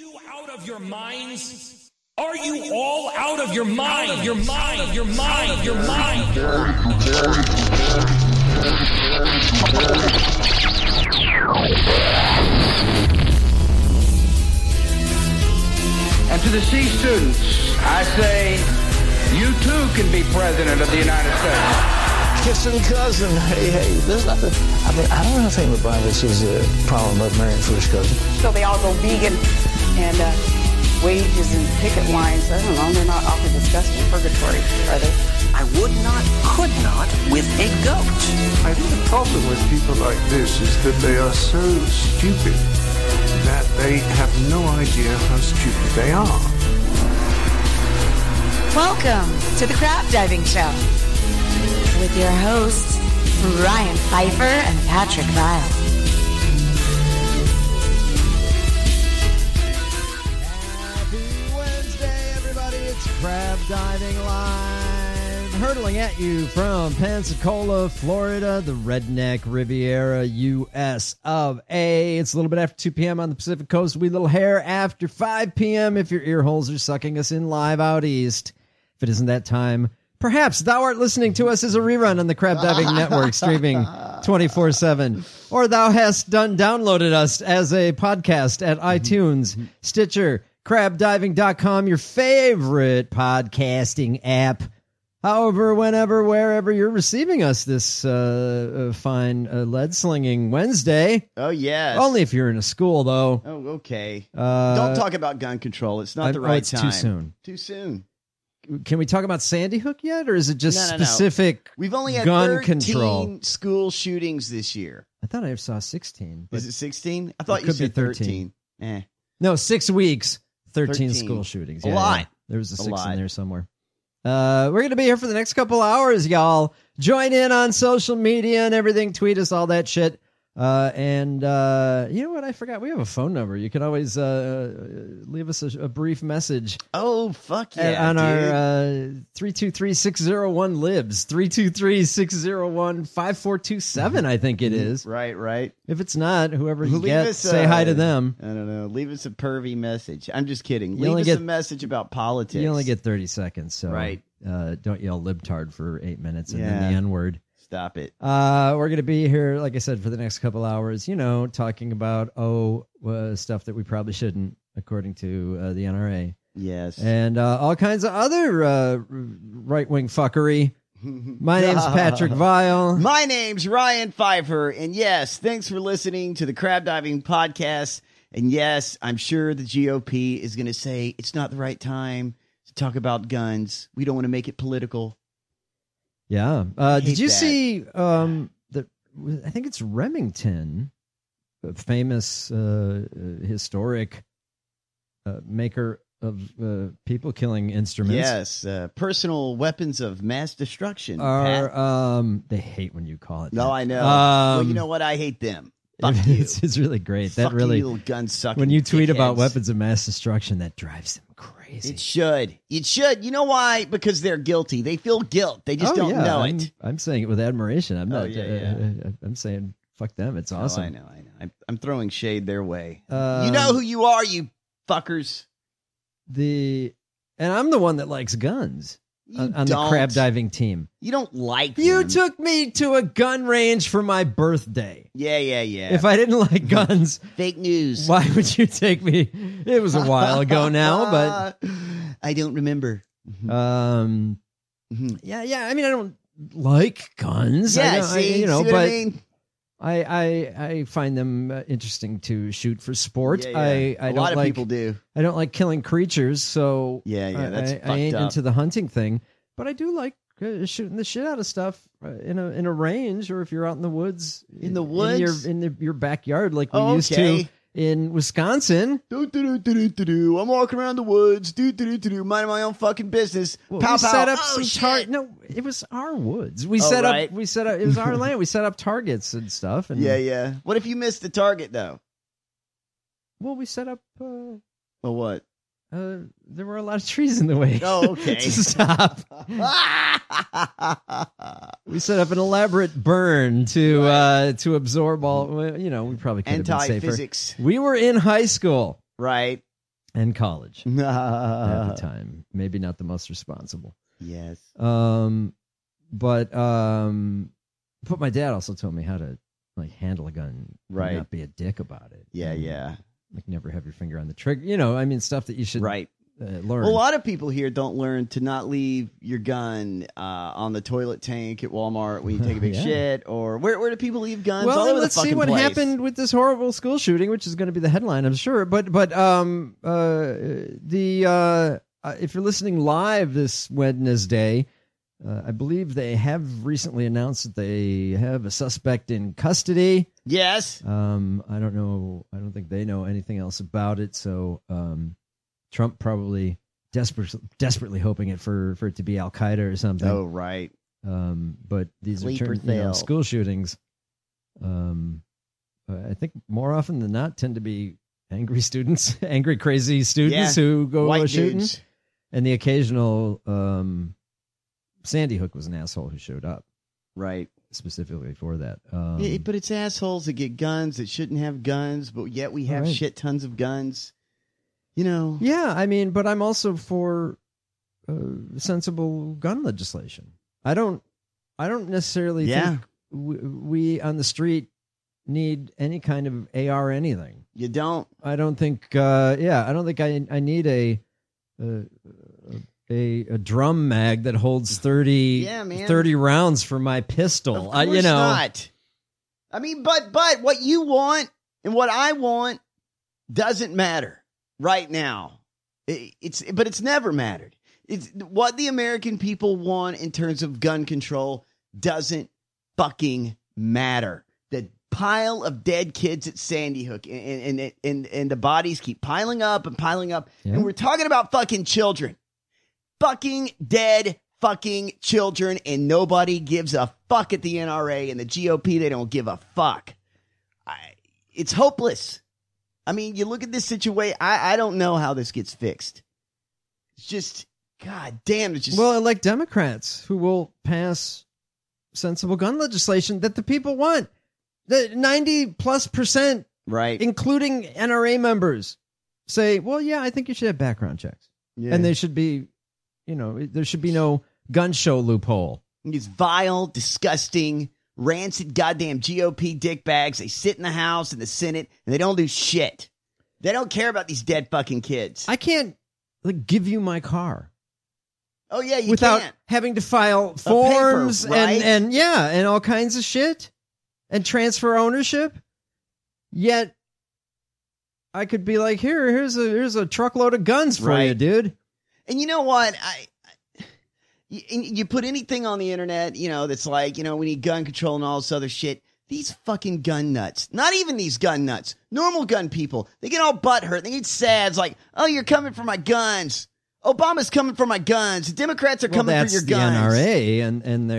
you out of your minds? Are you all out of your mind? Your mind, your mind, your mind. And to the C students, I say, you too can be president of the United States. Kissing cousin, hey, there's nothing. I mean, I don't think the Bible says a problem about marrying first cousin. So they all go vegan and wages and picket lines. I don't know, they're not awfully disgusting. Purgatory, are they? I would not, could not with a goat. I think the problem with people like this is that they are so stupid that they have no idea how stupid they are. Welcome to the Crab Diving Show with your hosts, Ryan Pfeiffer and Patrick Vile. Happy Wednesday, everybody. It's Crab Diving Live, hurtling at you from Pensacola, Florida, the Redneck Riviera, U.S. of A. It's a little bit after 2 p.m. on the Pacific Coast. We little hair after 5 p.m. if your ear holes are sucking us in live out east. If it isn't that time, perhaps thou art listening to us as a rerun on the Crab Diving Network, streaming 24/7. Or thou hast downloaded us as a podcast at iTunes, Stitcher, crabdiving.com, your favorite podcasting app. However, whenever, wherever you're receiving us this fine lead-slinging Wednesday. Oh, yes. Only if you're in a school, though. Oh, okay. Don't talk about gun control. It's not the right time. Too soon. Too soon. Can we talk about Sandy Hook yet, or is it just No. specific We've only had gun 13 control? school shootings this year. I thought I saw 16. Is it 16? I thought It you could be said 13. No, 6 weeks, 13 13. school shootings. A Yeah, lot. yeah. There was a 6 lot. in there somewhere. We're going to be here for the next couple hours, y'all. Join in on social media and everything. Tweet us, all that shit. And you know what? I forgot. We have a phone number. You can always leave us a brief message. Oh, fuck yeah, on dude. our 323-601-LIBS. 323-601-5427, I think it is. Right. If it's not, whoever you Leave get, us, say hi to them. I don't know. Leave us a pervy message. I'm just kidding. You only Leave us get- a message about politics. You only get 30 seconds, so Right. Don't yell libtard for 8 minutes and Yeah. then the N-word. Stop it. We're going to be here, like I said, for the next couple hours, talking about, stuff that we probably shouldn't, according to the NRA. Yes. And all kinds of other right-wing fuckery. My name's Patrick Vile. My name's Ryan Pfeiffer. And yes, thanks for listening to the Crab Diving Podcast. And yes, I'm sure the GOP is going to say it's not the right time to talk about guns. We don't want to make it political. Yeah. hate Did you that. see that? I think it's Remington, a famous historic maker of people killing instruments. Yes, personal weapons of mass destruction. Pat. Are they hate when you call it? No, that. I know. Well, you know what? I hate them. Fuck you. It's really great. Fuck That really, you, little gun sucking. when you tweet about dickheads. weapons of mass destruction, that drives them crazy. It should. It should. You know why? Because they're guilty. They feel guilt. They just don't know it. I'm saying it with admiration. I'm not. yeah. I'm saying fuck them. It's Oh, awesome. I know. I'm throwing shade their way. You Um, know who you are, you fuckers. And I'm the one that likes guns You on the don't. crab diving team. You don't like You them. took me to a gun range for my birthday. Yeah. If I didn't like guns, Fake news. why would you take me? It was a while ago now, but I don't remember. yeah. I mean, I don't like guns. Yeah, I don't- see, you know, see what but I mean? I find them interesting to shoot for sport. Yeah. I A don't lot of like people do. I don't like killing creatures, so Yeah, that's I fucked ain't up. into the hunting thing. But I do like shooting the shit out of stuff in a range, or if you're out in the woods, In the woods? in your backyard, like we Oh, used okay. to in Wisconsin. I'm walking around the woods, minding my own fucking business. Well, Pow, we pow. set up Oh, some shit. No, it was our woods. We Oh, set right. up. It was our land. We set up targets and stuff. And Yeah. What if you missed the target, though? Well, we set up. Well, what? There were a lot of trees in the way. Oh, okay. Stop. We set up an elaborate burn to absorb all. We probably could have been safer. Anti-physics. We were in high school. Right. and college at the time. Maybe not the most responsible. Yes. But my dad also told me how to like handle a gun, right? And not be a dick about it. Yeah, yeah. Like never have your finger on the trigger. You know, I mean, stuff that you should learn. Well, a lot of people here don't learn to not leave your gun on the toilet tank at Walmart when you take a big shit. Or where do people leave guns? Well, all over let's the fucking see what place. happened with this horrible school shooting, which is going to be the headline, I'm sure. But if you're listening live this Wednesday, I believe they have recently announced that they have a suspect in custody. Yes. I don't know. I don't think they know anything else about it. So Trump probably desperately hoping it for it to be Al Qaeda or something. Oh, right. But these Sleeper are school shootings. I think more often than not tend to be angry students, angry, crazy students who go White shooting. dudes. And the occasional Sandy Hook was an asshole who showed up. Right. Specifically for that. But it's assholes that get guns that shouldn't have guns, but yet we have shit tons of guns. You know. Yeah, I mean, but I'm also for sensible gun legislation. I don't necessarily think we on the street need any kind of AR anything. You don't. I don't think. I don't think I need a drum mag that holds 30 rounds for my pistol. Of course not. I mean, but what you want and what I want doesn't matter right now. It's never mattered. It's what the American people want in terms of gun control doesn't fucking matter. The pile of dead kids at Sandy Hook and the bodies keep piling up and piling up. Yeah. And we're talking about fucking children. Fucking dead fucking children, and nobody gives a fuck at the NRA and the GOP. They don't give a fuck. It's hopeless. I mean, you look at this situation. I don't know how this gets fixed. It's just, god damn. It's just like Democrats who will pass sensible gun legislation that the people want. The 90+%, right, including NRA members, say, well, yeah, I think you should have background checks, and they should be. There should be no gun show loophole. These vile, disgusting, rancid goddamn GOP dickbags. They sit in the House and the Senate and they don't do shit. They don't care about these dead fucking kids. I can't give you my car. Oh, yeah, you without can't. having to file forms paper, right? and all kinds of shit and transfer ownership. Yet I could be like, here's a truckload of guns for you, dude. And you know what? You put anything on the internet, that's like, we need gun control and all this other shit. These fucking gun nuts, not even these gun nuts, normal gun people, they get all butthurt. They get sad. It's like, oh, you're coming for my guns. Obama's coming for my guns. The Democrats are coming for your guns. The NRA and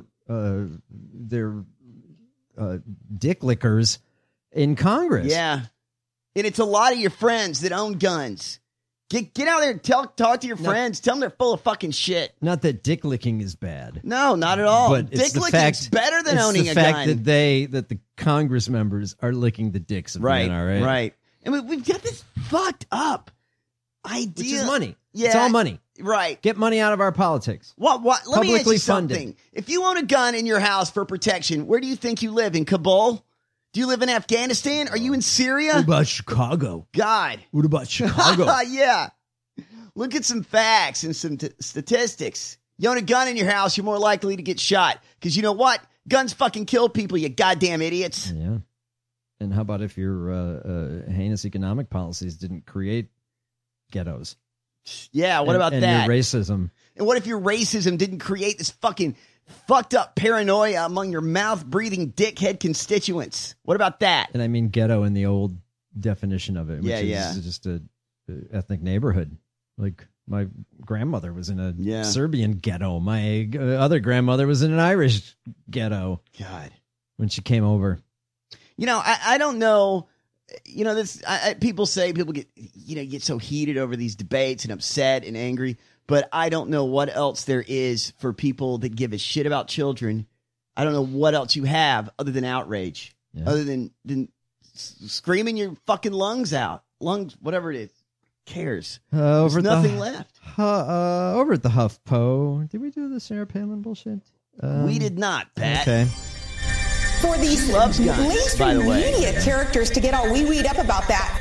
their dick lickers in Congress. Yeah. And it's a lot of your friends that own guns. Get out there and talk to your friends. Tell them they're full of fucking shit. Not that dick licking is bad. No, not at all. But dick licking is better than owning a gun. It's the fact that the Congress members are licking the dicks of the NRA. Right. And we've got this fucked up idea. Which is money. Yeah. It's all money. Right. Get money out of our politics. Let me ask you something. Funded. If you own a gun in your house for protection, where do you think you live? In Kabul? Do you live in Afghanistan? Are you in Syria? What about Chicago? God. What about Chicago? Yeah. Look at some facts and some statistics. You own a gun in your house, you're more likely to get shot. Because you know what? Guns fucking kill people, you goddamn idiots. Yeah. And how about if your heinous economic policies didn't create ghettos? Yeah, what about that? And your racism. And what if your racism didn't create this fucking fucked up paranoia among your mouth-breathing dickhead constituents? What about that? And I mean ghetto in the old definition of it, which is just a ethnic neighborhood. Like my grandmother was in a Serbian ghetto. My other grandmother was in an Irish ghetto. God. When she came over. I don't know. People say people get so heated over these debates and upset and angry. But I don't know what else there is for people that give a shit about children. I don't know what else you have other than outrage, other than screaming your fucking lungs out, whatever it is. cares? Over There's nothing left. Over at the HuffPo. Did we do the Sarah Palin bullshit? We did not, Pat. Okay. For these loves guns, by the mainstream way. media characters to get all wee-weed up about that.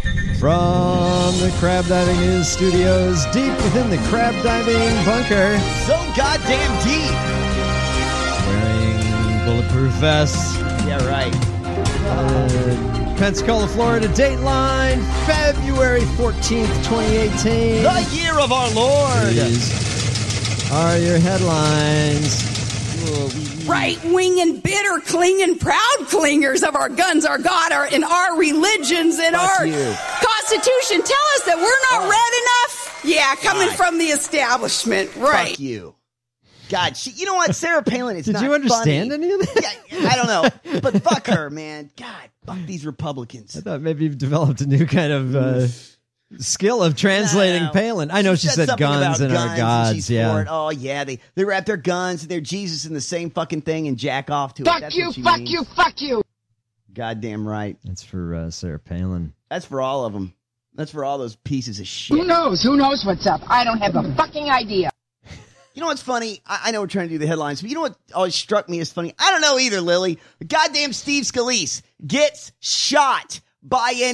From the Crab Diving News Studios, deep within the crab diving bunker, So goddamn deep. wearing bulletproof vests. Yeah, right. Pensacola, Florida, Dateline, February 14th, 2018. The year of our Lord. These are your headlines. Right-wing and bitter, clinging, proud clingers of our guns, our God, and our religions, and Fuck our you. Constitution tell us that we're not red enough? Yeah, coming God. from the establishment, right. Fuck you. God, you know what? Sarah Palin is Did not you understand funny. any of that? Yeah, I don't know. But fuck her, man. God, fuck these Republicans. I thought maybe you've developed a new kind of skill of translating No. Palin. I know she said something guns about and our and gods. she's Yeah. for it. Oh, yeah. They wrap their guns and their Jesus in the same fucking thing and jack off to it. Fuck That's you, what she fuck means. you, fuck you. Goddamn right. That's for Sarah Palin. That's for all of them. That's for all those pieces of shit. Who knows? Who knows what's up? I don't have a fucking idea. You know what's funny? I know we're trying to do the headlines, but you know what always struck me as funny? I don't know either, Lily. Goddamn Steve Scalise gets shot by an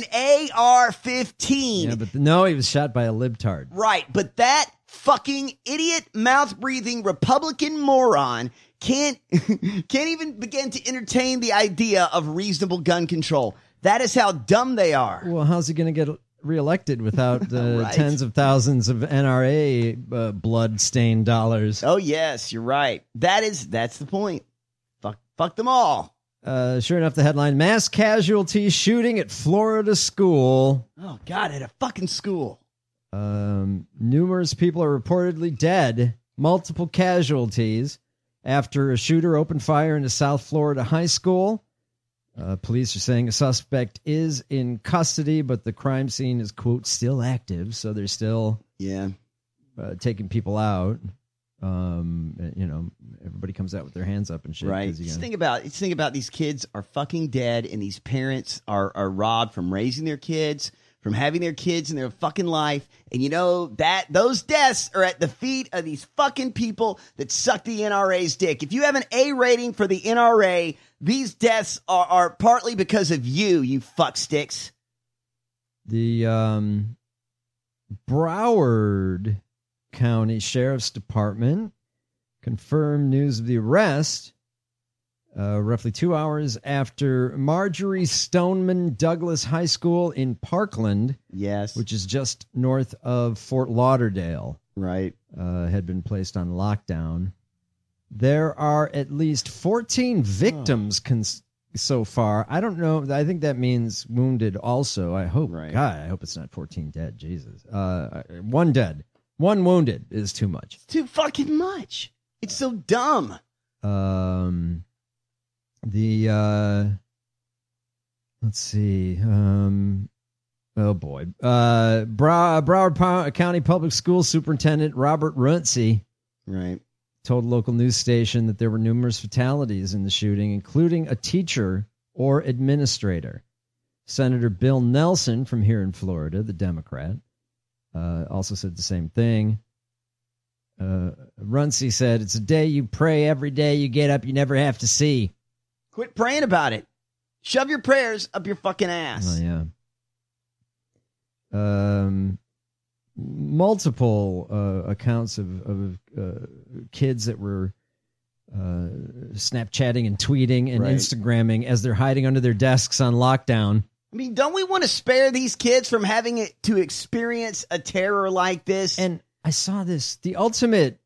AR-15. Yeah, but no, he was shot by a libtard. Right, but that fucking idiot, mouth-breathing Republican moron can't even begin to entertain the idea of reasonable gun control. That is how dumb they are. Well, how's he going to get reelected without Right. tens of thousands of NRA blood-stained dollars? Oh yes, you're right. That's the point. Fuck them all. Sure enough, the headline: mass casualty shooting at Florida school. Oh God, at a fucking school. Numerous people are reportedly dead. Multiple casualties after a shooter opened fire in a South Florida high school. Police are saying a suspect is in custody, but the crime scene is, quote, still active. So they're still taking people out. Everybody comes out with their hands up and shit. Right. Just think about these kids are fucking dead, and these parents are robbed from raising their kids, from having their kids in their fucking life. And you know that those deaths are at the feet of these fucking people that suck the NRA's dick. If you have an A rating for the NRA, these deaths are partly because of you fuck sticks. The Broward County Sheriff's Department confirmed news of the arrest roughly 2 hours after Marjorie Stoneman Douglas High School in Parkland, yes, which is just north of Fort Lauderdale, right, had been placed on lockdown. There are at least 14 victims so far. I don't know. I think that means wounded also. I hope. Right. God, I hope it's not 14 dead. Jesus. One dead. One wounded is too much. It's too fucking much. It's so dumb. Let's see. Oh boy. Broward County Public School Superintendent Robert Runcie, right, told a local news station that there were numerous fatalities in the shooting, including a teacher or administrator. Senator Bill Nelson from here in Florida, the Democrat, also said the same thing. Runcie said, "It's a day you pray every day you get up, you never have to see." Quit praying about it. Shove your prayers up your fucking ass. Oh, yeah. Multiple accounts of kids that were Snapchatting and tweeting and Right. Instagramming as they're hiding under their desks on lockdown. I mean, don't we want to spare these kids from having to experience a terror like this? And I saw this, the ultimate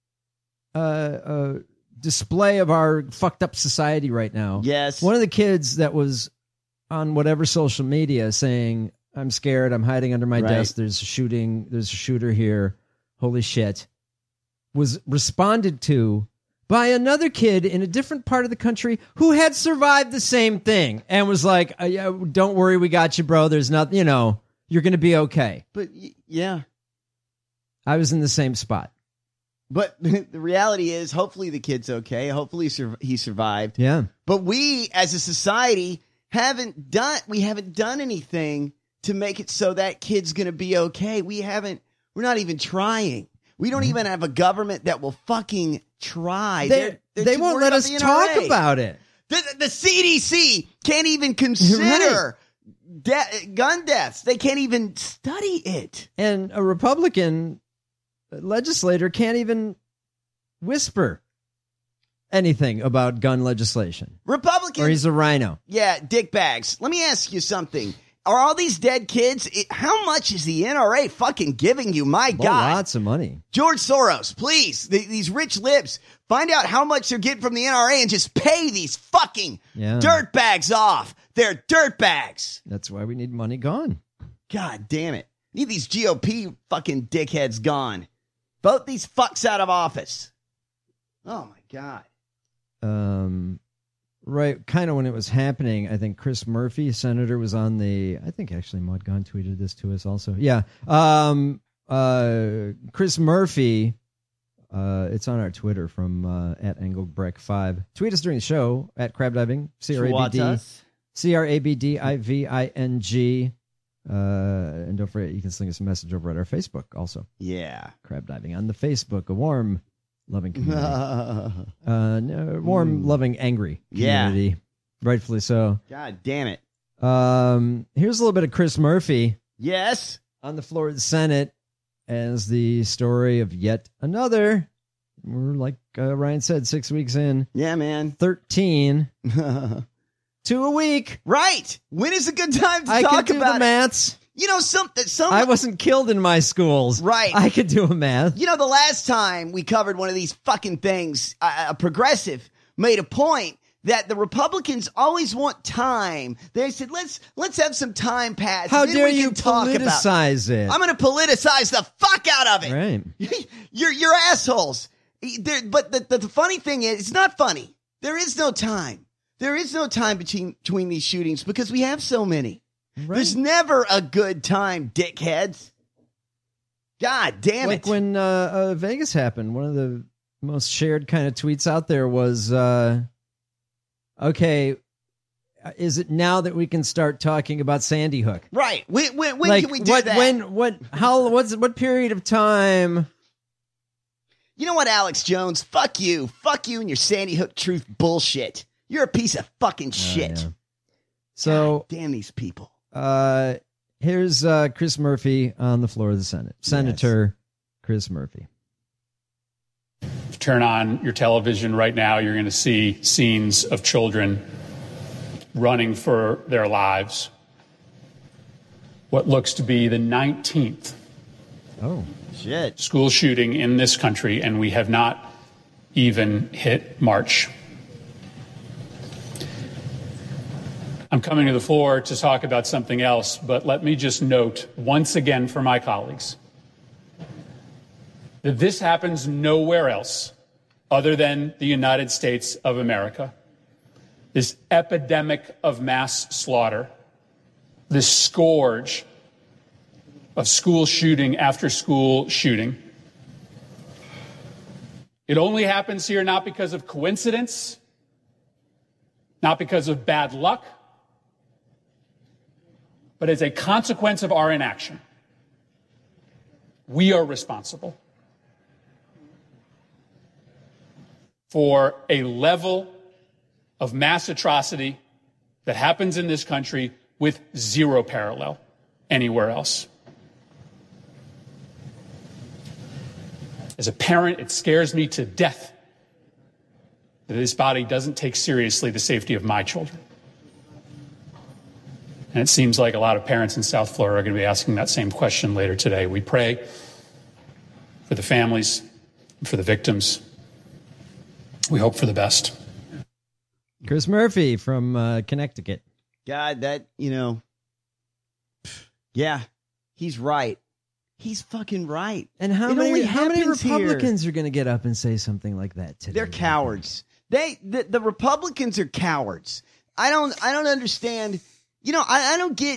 display of our fucked up society right now. Yes. One of the kids that was on whatever social media saying, "I'm scared, I'm hiding under my Right. desk, there's a shooter here, holy shit," was responded to by another kid in a different part of the country who had survived the same thing and was like, yeah, "Don't worry, we got you, bro. There's nothing, you're going to be okay." But yeah. I was in the same spot. But the reality is, hopefully the kid's okay. Hopefully he survived. Yeah. But we, as a society, haven't done anything to make it so that kid's going to be okay. We're not even trying. We don't even have a government that will fucking try. They won't let us talk about it. The CDC can't even consider gun deaths. They can't even study it. And a Republican legislator can't even whisper anything about gun legislation. Republicans. Or he's a rhino. Yeah, dick bags. Let me ask you something. Are all these dead kids, how much is the NRA fucking giving you? My God. Lots of money. George Soros, please, these rich libs, find out how much they're getting from the NRA and just pay these fucking dirt bags off. They're dirt bags. That's why we need money gone. God damn it. Need these GOP fucking dickheads gone. Vote these fucks out of office. Oh, my God. Right, kind of when it was happening, I think Chris Murphy, senator, was on the, I think actually Mudgon tweeted this to us also. Yeah. Chris Murphy, it's on our Twitter from at Engelbrecht5. Tweet us during the show at Crab Diving, CRABDIVING. And don't forget, you can sling us a message over at our Facebook also. Yeah. Crab Diving on the Facebook, a warm, loving community. Warm, loving, angry community. Yeah. Rightfully so. God damn it. Here's a little bit of Chris Murphy. Yes. On the floor of the Senate as the story of yet another. We're like Ryan said, 6 weeks in. Yeah, man. 13. 2 a week. Right. When is a good time to I talk can do about the maths. You know, some I wasn't killed in my schools. Right. I could do a math. You know, the last time we covered one of these fucking things, a progressive made a point that the Republicans always want time. They said, let's have some time pass. How then dare we you can talk politicize about it? I'm going to politicize the fuck out of it. Right. You're assholes. But the funny thing is, it's not funny. There is no time. There is no time between these shootings because we have so many. Right. There's never a good time, dickheads. God damn it. Like when Vegas happened, one of the most shared kind of tweets out there was, okay, is it now that we can start talking about Sandy Hook? Right. When can we do that? What period of time? You know what, Alex Jones? Fuck you. Fuck you and your Sandy Hook truth bullshit. You're a piece of fucking shit. Yeah. So God damn these people. Here's Chris Murphy on the floor of the Senate. Senator Chris Murphy. If you turn on your television right now, you're going to see scenes of children running for their lives. What looks to be the 19th school shooting in this country, and we have not even hit March. I'm coming to the floor to talk about something else, but let me just note once again for my colleagues that this happens nowhere else other than the United States of America. This epidemic of mass slaughter, this scourge of school shooting after school shooting. It only happens here not because of coincidence, not because of bad luck, but as a consequence of our inaction. We are responsible for a level of mass atrocity that happens in this country with zero parallel anywhere else. As a parent, it scares me to death that this body doesn't take seriously the safety of my children. And it seems like a lot of parents in South Florida are going to be asking that same question later today. We pray for the families, for the victims. We hope for the best. Chris Murphy from Connecticut. God, yeah, he's right. He's fucking right. And how many Republicans are going to get up and say something like that today? They're cowards. The Republicans are cowards. I don't understand. I don't get,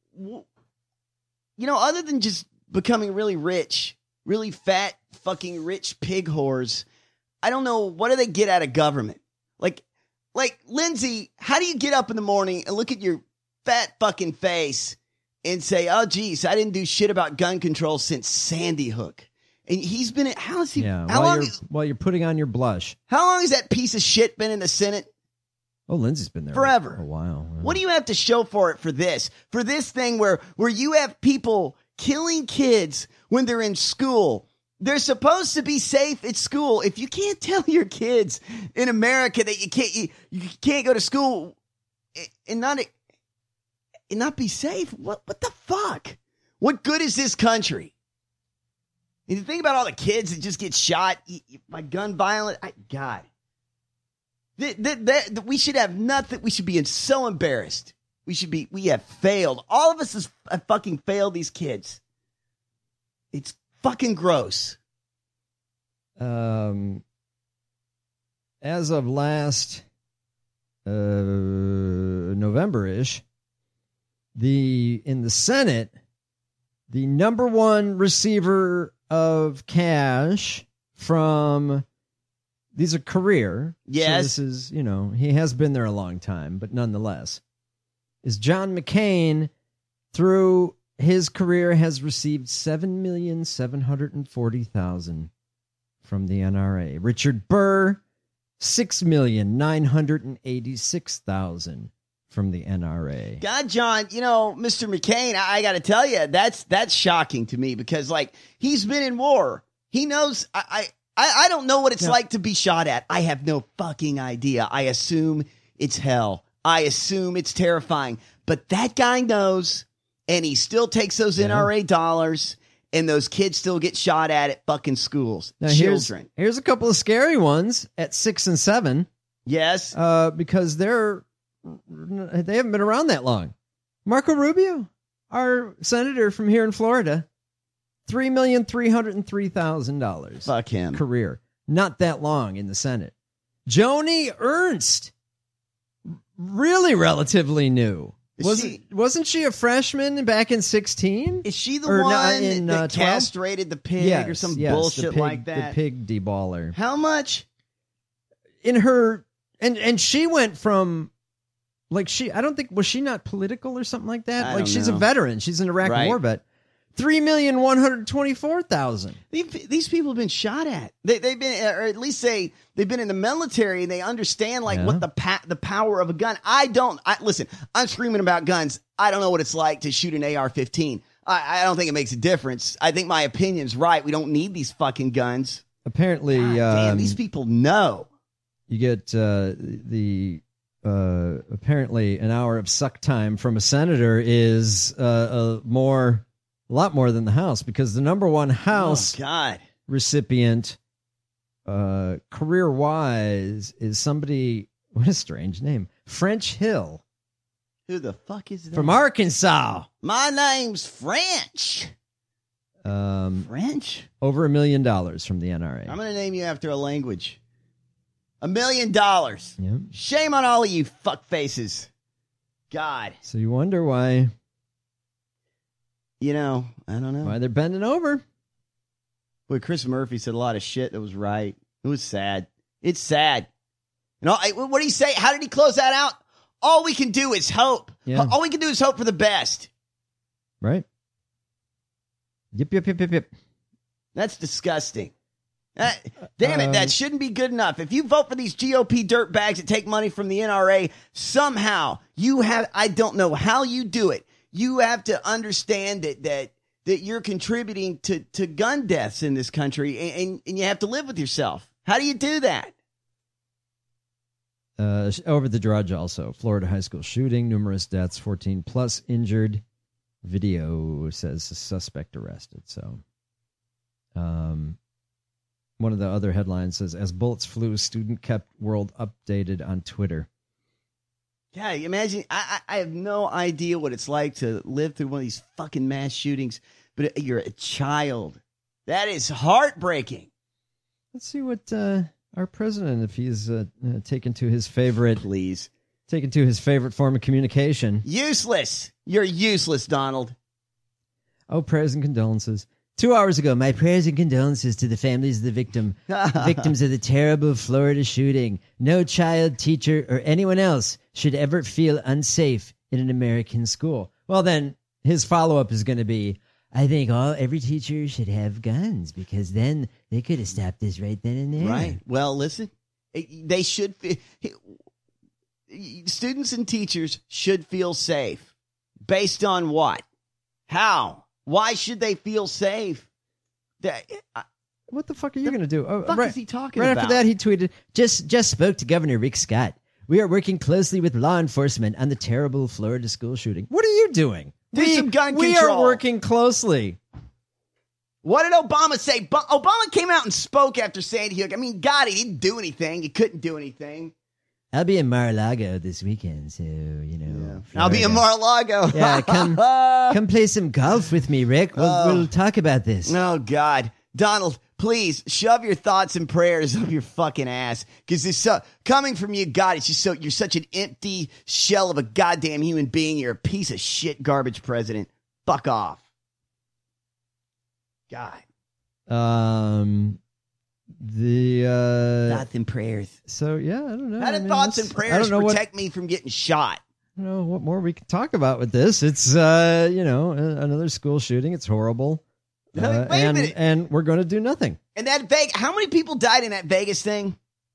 other than just becoming really rich, really fat, fucking rich pig whores, I don't know, what do they get out of government? Like, Lindsay, how do you get up in the morning and look at your fat fucking face and say, oh, geez, I didn't do shit about gun control since Sandy Hook. And he's been, how is he? Yeah, how long? While you're putting on your blush. How long has that piece of shit been in the Senate? Oh, Lindsey's been there forever. A while. Yeah. What do you have to show for it for this? For this thing where you have people killing kids when they're in school. They're supposed to be safe at school. If you can't tell your kids in America that you can't go to school and not be safe, what the fuck? What good is this country? And you think about all the kids that just get shot by gun violence. God. We should have nothing. We should be so embarrassed. We have failed. All of us have fucking failed these kids. It's fucking gross. As of last November-ish, in the Senate, the number one receiver of cash from, these are career. Yes. So this is, he has been there a long time, but nonetheless, is John McCain. Through his career has received $7,740,000 from the NRA. Richard Burr, $6,986,000 from the NRA. God, John, Mr. McCain, I got to tell you, that's shocking to me because, he's been in war. He knows. I don't know what it's like to be shot at. I have no fucking idea. I assume it's hell. I assume it's terrifying. But that guy knows, and he still takes those NRA dollars, and those kids still get shot at fucking schools. Now, children. Here's a couple of scary ones at 6 and 7. Yes. Because they haven't been around that long. Marco Rubio, our senator from here in Florida, $3,303,000. Fuck him. Career. Not that long in the Senate. Joni Ernst, really relatively new. Wasn't she a freshman back in 16? Is she the one that castrated the pig or some bullshit like that? The pig deballer. How much? In her, and she went from, I don't think, was she not political or something like that? She's a veteran. She's an Iraq War vet. $3,124,000. These people have been shot at. They've been, or at least they've been in the military and they understand what the power of a gun. Listen, I'm screaming about guns. I don't know what it's like to shoot an AR-15. I don't think it makes a difference. I think my opinion's right. We don't need these fucking guns. Apparently, damn, these people know. You get apparently an hour of suck time from a senator is a lot more than the House, because the number one House recipient career-wise is somebody, what a strange name, French Hill. Who the fuck is that? From Arkansas. My name's French. French? Over $1 million from the NRA. I'm going to name you after a language. $1 million. Yep. Shame on all of you fuck faces. God. So you wonder why... I don't know. Why they're bending over. Boy, Chris Murphy said a lot of shit that was right. It was sad. It's sad. And what did he say? How did he close that out? All we can do is hope. Yeah. All we can do is hope for the best. Right. Yep. That's disgusting. Damn it, that shouldn't be good enough. If you vote for these GOP dirtbags that take money from the NRA, somehow you have, I don't know how you do it. You have to understand that you're contributing to gun deaths in this country, and you have to live with yourself. How do you do that? Over the Drudge also. Florida high school shooting, numerous deaths, 14 plus injured. Video says the suspect arrested. So, one of the other headlines says, as bullets flew, student kept world updated on Twitter. Yeah, imagine, I have no idea what it's like to live through one of these fucking mass shootings, but you're a child. That is heartbreaking. Let's see what our president, if he's taken to his favorite... Please. Taken to his favorite form of communication. Useless. You're useless, Donald. Oh, prayers and condolences. 2 hours ago, my prayers and condolences to the families of the victims of the terrible Florida shooting. No child, teacher, or anyone else should ever feel unsafe in an American school. Well, then, his follow-up is going to be, I think every teacher should have guns because then they could have stopped this right then and there. Right. Well, listen, they should. Students and teachers should feel safe. Based on what? How? Why should they feel safe? What the fuck are you going to do? What is he talking right about? After that, he tweeted, just spoke to Governor Rick Scott. We are working closely with law enforcement on the terrible Florida school shooting. What are you doing? Do some gun we control. are working closely. What did Obama say? Obama came out and spoke after Sandy Hook. I mean, God, he didn't do anything. He couldn't do anything. I'll be in Mar-a-Lago this weekend, so, you know. I'll be in Mar-a-Lago. Yeah, come play some golf with me, Rick. We'll talk about this. Oh, God. Donald, please shove your thoughts and prayers up your fucking ass. Because this coming from you, God, it's just you're such an empty shell of a goddamn human being. You're a piece of shit garbage president. Fuck off. God. Thoughts and prayers. So, yeah, I don't know. How do thoughts and prayers protect me from getting shot? I don't know what more we can talk about with this. It's, another school shooting. It's horrible. Wait a minute. And we're going to do nothing. And that how many people died in that Vegas thing?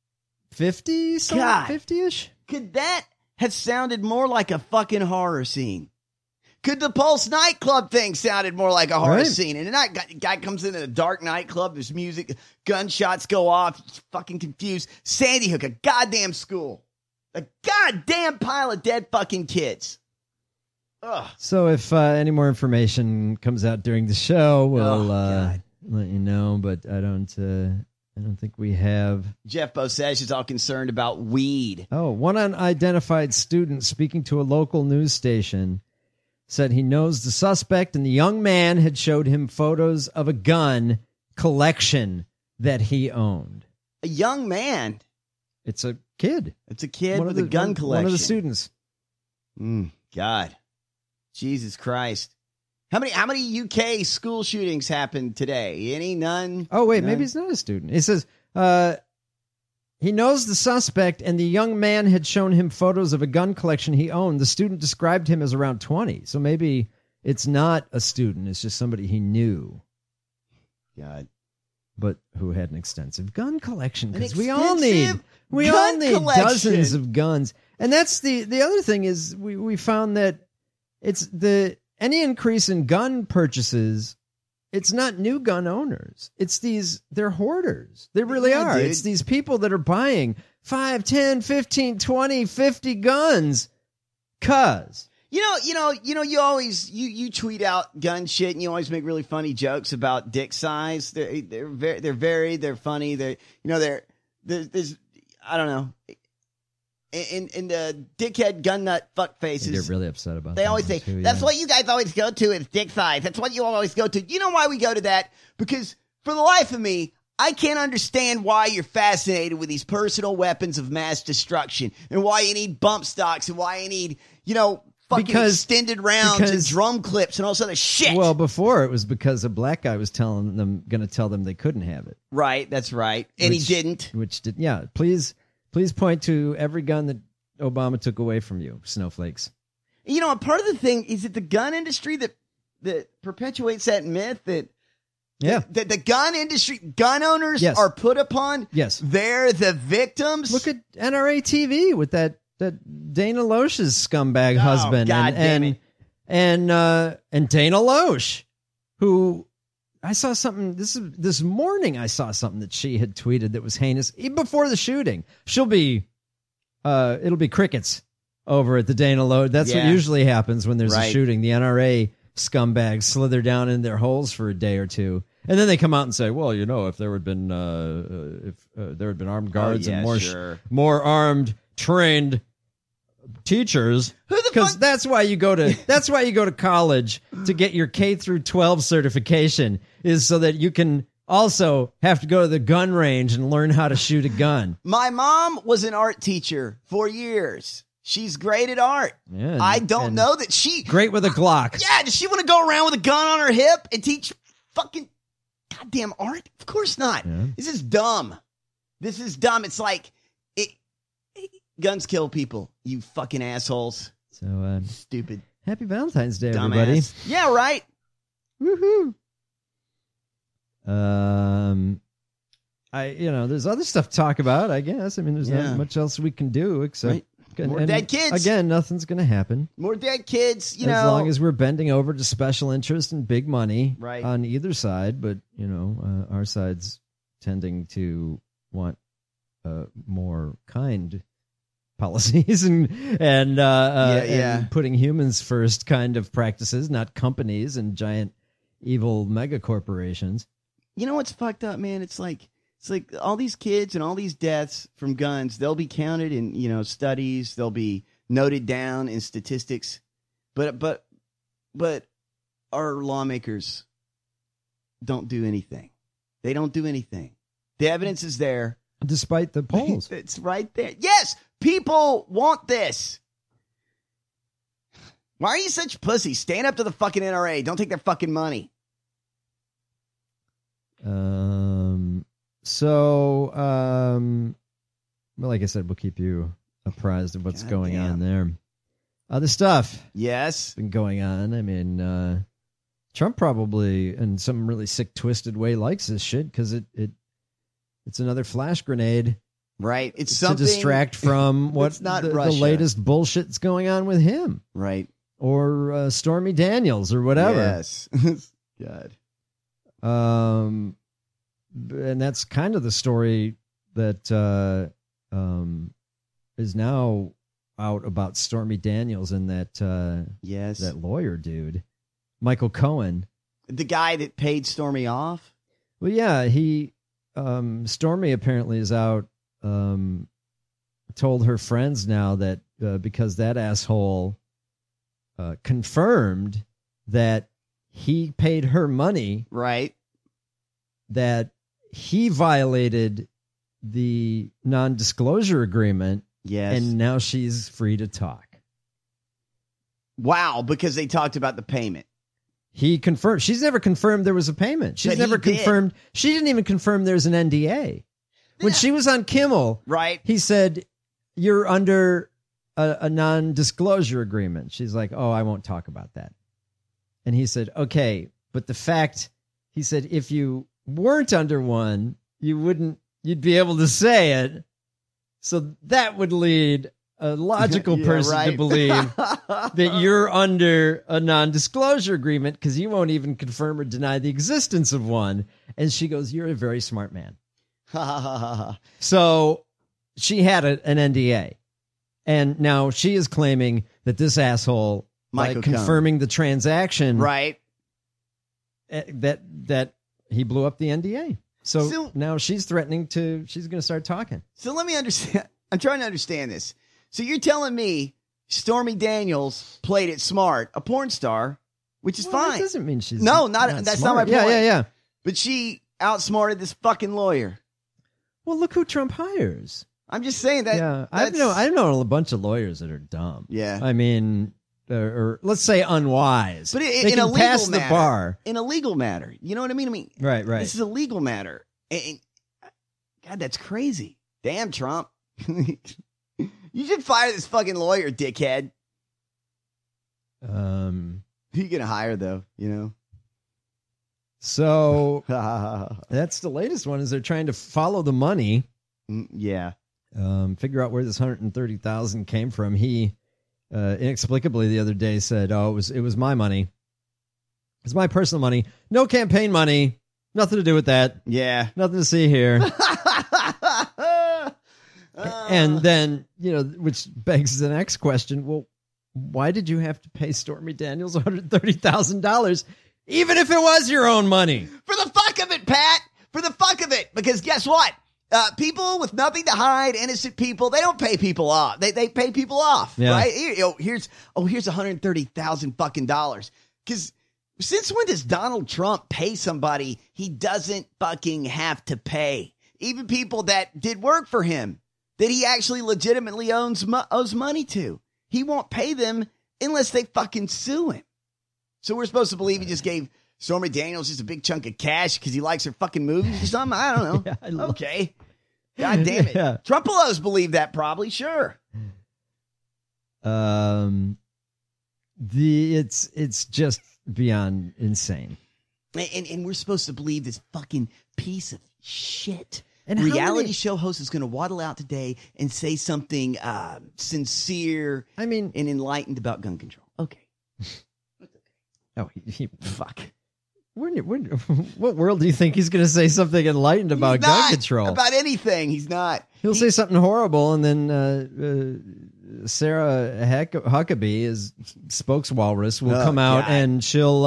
50? God. 50-ish? Could that have sounded more like a fucking horror scene? Could the Pulse nightclub thing sounded more like a horror scene? And then guy comes into a dark nightclub, there's music, gunshots go off, he's fucking confused. Sandy Hook, a goddamn school. A goddamn pile of dead fucking kids. Ugh. So if any more information comes out during the show, we'll let you know. But I don't think we have. Jeff Bosesh is all concerned about weed. Oh, one unidentified student speaking to a local news station said he knows the suspect and the young man had showed him photos of a gun collection that he owned. A young man? It's a kid. It's a kid with a gun collection. One of the students. God. Jesus Christ. How many UK school shootings happened today? Any? None? Oh, wait, None? maybe he's not a student. He says he knows the suspect and the young man had shown him photos of a gun collection he owned. The student described him as around 20. So maybe it's not a student. It's just somebody he knew. God. But who had an extensive gun collection. Because we all need dozens of guns. And that's the other thing is we found that it's any increase in gun purchases, it's not new gun owners. It's they're hoarders. They really are. Dude. It's these people that are buying 5, 10, 15, 20, 50 guns. Cause you always you tweet out gun shit and you always make really funny jokes about dick size. They're varied, they're funny. There's I don't know. In the dickhead gun nut fuck faces. They get really upset about that. They always say, that's what you guys always go to is dick size. That's what you always go to. You know why we go to that? Because for the life of me, I can't understand why you're fascinated with these personal weapons of mass destruction and why you need bump stocks and why you need, fucking extended rounds and drum clips and all this other shit. Well, before it was because a black guy was going to tell them they couldn't have it. Right, that's right. And he didn't. Yeah, please point to every gun that Obama took away from you, snowflakes. And part of the thing is it the gun industry that perpetuates that myth that the gun industry, gun owners are put upon. Yes. They're the victims. Look at NRA TV with that Dana Loesch's scumbag husband. God damn it. And Dana Loesch, who I saw something this morning. I saw something that she had tweeted that was heinous even before the shooting. She'll be, it'll be crickets over at the Dana Loesch. That's what usually happens when there's a shooting. The NRA scumbags slither down in their holes for a day or two, and then they come out and say, "Well, if there had been there had been armed guards and more armed, trained teachers." Because that's why you go to college to get your K through 12 certification, is so that you can also have to go to the gun range and learn how to shoot a gun. My mom was an art teacher for years. She's great at art. Yeah, I don't know that she great with a Glock. Yeah, does she want to go around with a gun on her hip and teach fucking goddamn art? Of course not. Yeah. This is dumb. It's like guns kill people, you fucking assholes. So stupid. Happy Valentine's Day, everybody. Dumbass. Yeah, right. Woohoo. There's other stuff to talk about, I guess. I mean, there's not much else we can do except more dead kids. Again, nothing's going to happen. More dead kids, as long as we're bending over to special interest and big money on either side. But, our side's tending to want more kind policies and putting humans first kind of practices, not companies and giant evil mega corporations. You know what's fucked up, man? It's like all these kids and all these deaths from guns, they'll be counted in, studies, they'll be noted down in statistics. But our lawmakers don't do anything. They don't do anything. The evidence is there. Despite the polls. It's right there. Yes, people want this. Why are you such pussies? Stand up to the fucking NRA. Don't take their fucking money. Like I said, we'll keep you apprised of what's going on there. Other stuff. Yes. Been going on. I mean, Trump probably, in some really sick, twisted way, likes this shit because it's another flash grenade. Right. It's to something distract from what not the Russia. latest bullshit that's going on with him. Right. Or Stormy Daniels or whatever. Yes. God. And that's kind of the story that is now out about Stormy Daniels and that lawyer dude, Michael Cohen, the guy that paid Stormy off. Well, yeah, he Stormy apparently is out. Told her friends now that because that asshole confirmed that he paid her money, right? That he violated the non-disclosure agreement. Yes. And now she's free to talk. Wow, because they talked about the payment. He confirmed. She's never confirmed there was a payment. She's never confirmed. She didn't even confirm there's an NDA. When she was on Kimmel, right? He said, "You're under a non-disclosure agreement." She's like, "Oh, I won't talk about that." And he said, "Okay, but the fact," he said, "if you weren't under one, you'd be able to say it." So that would lead a logical person to believe that you're under a non-disclosure agreement because you won't even confirm or deny the existence of one. And she goes, "You're a very smart man." So she had an NDA. And now she is claiming that this asshole, by confirming the transaction, right, that he blew up the NDA. So now she's threatening she's going to start talking. So let me understand. I'm trying to understand this. So you're telling me Stormy Daniels played it smart, a porn star, which is fine. That doesn't mean she's that's smart. Not my point. Yeah. But she outsmarted this fucking lawyer. Well, look who Trump hires. I'm just saying that. Yeah, I know a bunch of lawyers that are dumb. Yeah, I mean, or let's say unwise. But they in a legal pass matter, the bar. In a legal matter, you know what I mean? Right. This is a legal matter. And God, that's crazy. Damn, Trump. You should fire this fucking lawyer, dickhead. Who you gonna hire though? So that's the latest one. Is they're trying to follow the money. Yeah. Figure out where this $130,000 came from. He inexplicably the other day said, "Oh, it was my money. It's my personal money. No campaign money. Nothing to do with that. Yeah, nothing to see here." And then which begs the next question. Well, why did you have to pay Stormy Daniels $130,000, even if it was your own money? For the fuck of it, Pat. For the fuck of it, because guess what? People with nothing to hide, innocent people, they don't pay people off. They pay people off, right? Here's $130,000 fucking dollars. Because since when does Donald Trump pay somebody he doesn't fucking have to pay? Even people that did work for him, that he actually legitimately owes money to, he won't pay them unless they fucking sue him. So we're supposed to believe he just gave Stormy Daniels just a big chunk of cash because he likes her fucking movies or something? I don't know. Okay. God damn it. Yeah. Trump-a-los believe that probably, sure. It's just beyond insane. And we're supposed to believe this fucking piece of shit. And reality show host is going to waddle out today and say something sincere, and enlightened about gun control. Okay. Oh, fuck. What world do you think he's going to say something enlightened about gun control? About anything, he's not. He'll say something horrible, and then Sarah Huckabee, his spokeswalrus, will come out and she'll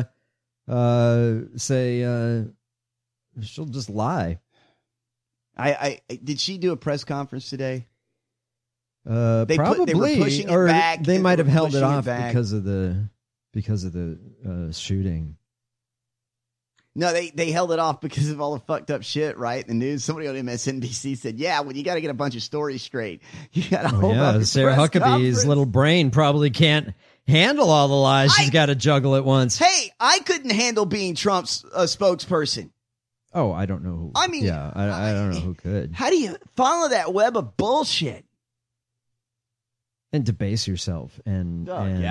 say she'll just lie. I did she do a press conference today? Probably, they were pushing it back. They might have held it off because of the shooting. No, they held it off because of all the fucked up shit, right? The news. Somebody on MSNBC said, "Yeah, well, you got to get a bunch of stories straight. You got to hold up." Sarah Huckabee's little brain probably can't handle all the lies she's got to juggle at once. Hey, I couldn't handle being Trump's spokesperson. Oh, I don't know who. I mean, yeah, I don't know who could. How do you follow that web of bullshit and debase yourself? And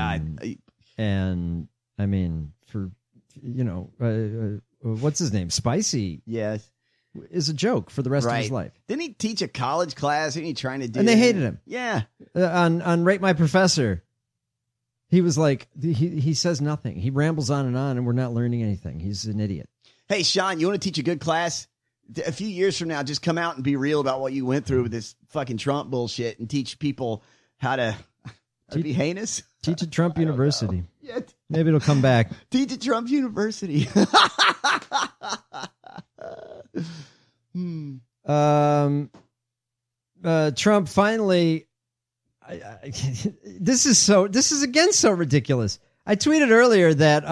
and I mean, for what's his name? Spicy. Yes, is a joke for the rest of his life. Didn't he teach a college class? Isn't he trying to do? And they hated him. Yeah. On Rate My Professor, he was like, he says nothing. He rambles on, and we're not learning anything. He's an idiot. Hey, Sean, you want to teach a good class? A few years from now, just come out and be real about what you went through with this fucking Trump bullshit and teach people how to be heinous. Teach at Trump University. Yeah. Maybe it'll come back. Teach at Trump University. Trump finally. This is again so ridiculous. I tweeted earlier that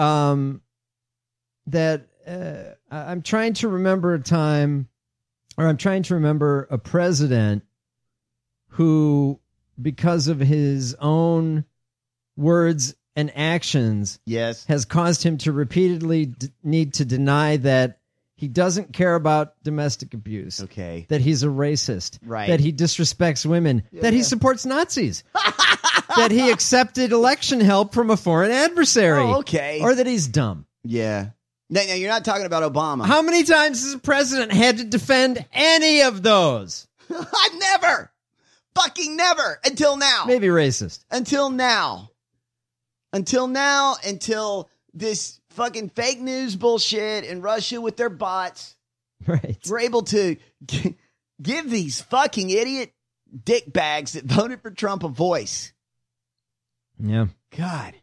I'm trying to remember a time, or I'm trying to remember a president who, because of his own words and actions, has caused him to repeatedly need to deny that he doesn't care about domestic abuse, that he's a racist, that he disrespects women, that he supports Nazis, that he accepted election help from a foreign adversary, or that he's dumb. Yeah. Now, you're not talking about Obama. How many times has a president had to defend any of those? Never. Fucking never. Until now. Maybe racist. Until this fucking fake news bullshit in Russia with their bots. Right. We're able to give these fucking idiot dick bags that voted for Trump a voice. Yeah. God.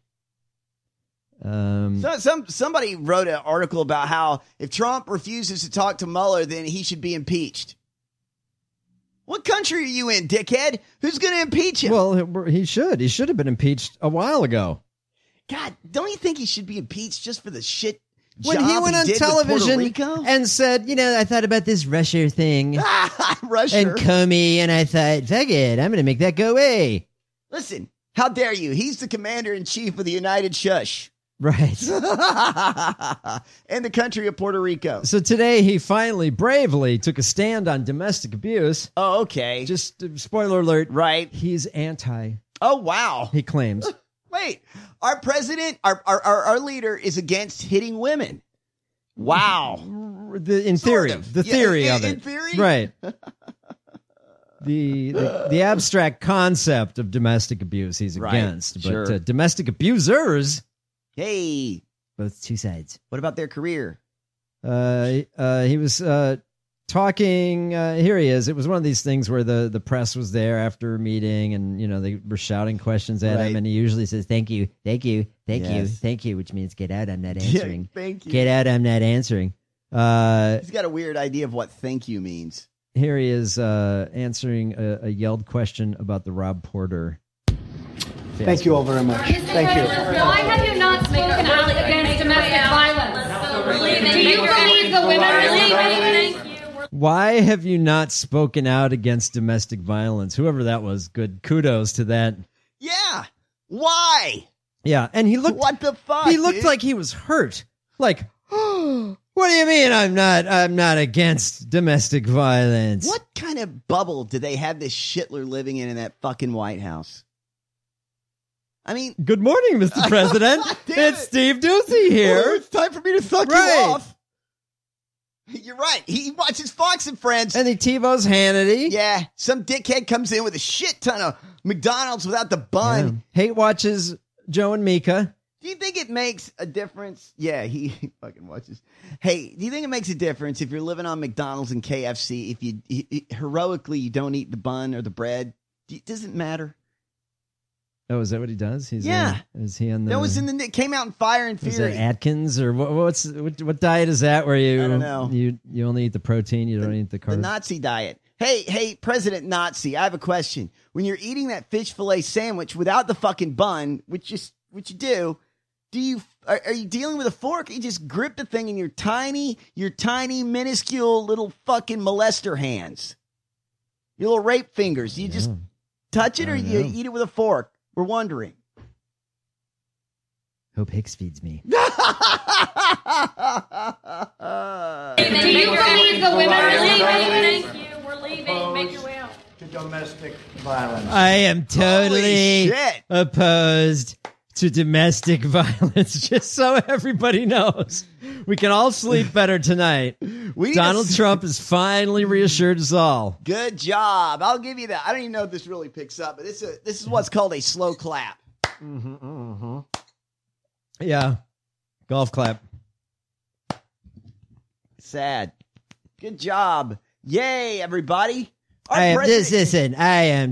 Somebody wrote an article about how if Trump refuses to talk to Mueller, then he should be impeached. What country are you in, dickhead? Who's going to impeach him? Well, he should. He should have been impeached a while ago. God, don't you think he should be impeached just for the shit when he went on television and said, I thought about this Russia thing. Russia. And Comey, and I thought, fuck it, I'm going to make that go away. Listen, how dare you? He's the commander-in-chief of the United Shush. Right. And the country of Puerto Rico. So today he finally bravely took a stand on domestic abuse. Oh, okay. Just spoiler alert. Right. He's anti. Oh, wow. He claims. Wait, our president, our leader is against hitting women. Wow. In theory. The theory of it. In theory? Right. The abstract concept of domestic abuse he's against. But domestic abusers... Hey, both two sides. What about their career? He was talking. Here he is. It was one of these things where the press was there after a meeting, and they were shouting questions at him, and he usually says, "Thank you, thank you, thank you, thank you," which means "Get out, I'm not answering." Thank you. Get out, I'm not answering. He's got a weird idea of what "thank you" means. Here he is answering a yelled question about the Rob Porter. Thank you all very much. Thank you. Why have you not spoken out against domestic violence? Do you believe the women? Why have you not spoken out against domestic violence? Whoever that was, good kudos to that. Yeah. Why? Yeah, and he looked. What the fuck? He looked like he was hurt. Like, what do you mean I'm not against domestic violence? What kind of bubble do they have this shitler living in that fucking White House? I mean, good morning, Mr. President. It's Steve Doocy here. Oh, it's time for me to suck you off. You're right. He watches Fox and Friends. And he TiVo's Hannity. Yeah. Some dickhead comes in with a shit ton of McDonald's without the bun. Yeah. Hate watches Joe and Mika. Do you think it makes a difference? Yeah, he fucking watches. Hey, do you think it makes a difference if you're living on McDonald's and KFC, if you heroically you don't eat the bun or the bread? Does it matter? Oh, is that what he does? Is he on the? That was it came out in Fire and Fury. Is that Atkins or what diet is that? Where you I don't know. You only eat the protein, you don't eat the carbs. The Nazi diet. Hey, President Nazi, I have a question. When you're eating that fish fillet sandwich without the fucking bun, which you do are you dealing with a fork? Or you just grip the thing in your tiny, minuscule little fucking molester hands, your little rape fingers. You just touch it, or you eat it with a fork? We're wondering. Hope Hicks feeds me. Do you believe the women are leaving? Thank you. We're leaving. Make your way out. To domestic violence. I am totally opposed to domestic violence, just so everybody knows. We can all sleep better tonight. Donald Trump has finally reassured us all. Good job. I'll give you that. I don't even know if this really picks up, but this is what's called a slow clap. Yeah. Golf clap. Sad. Good job. Yay, everybody. I am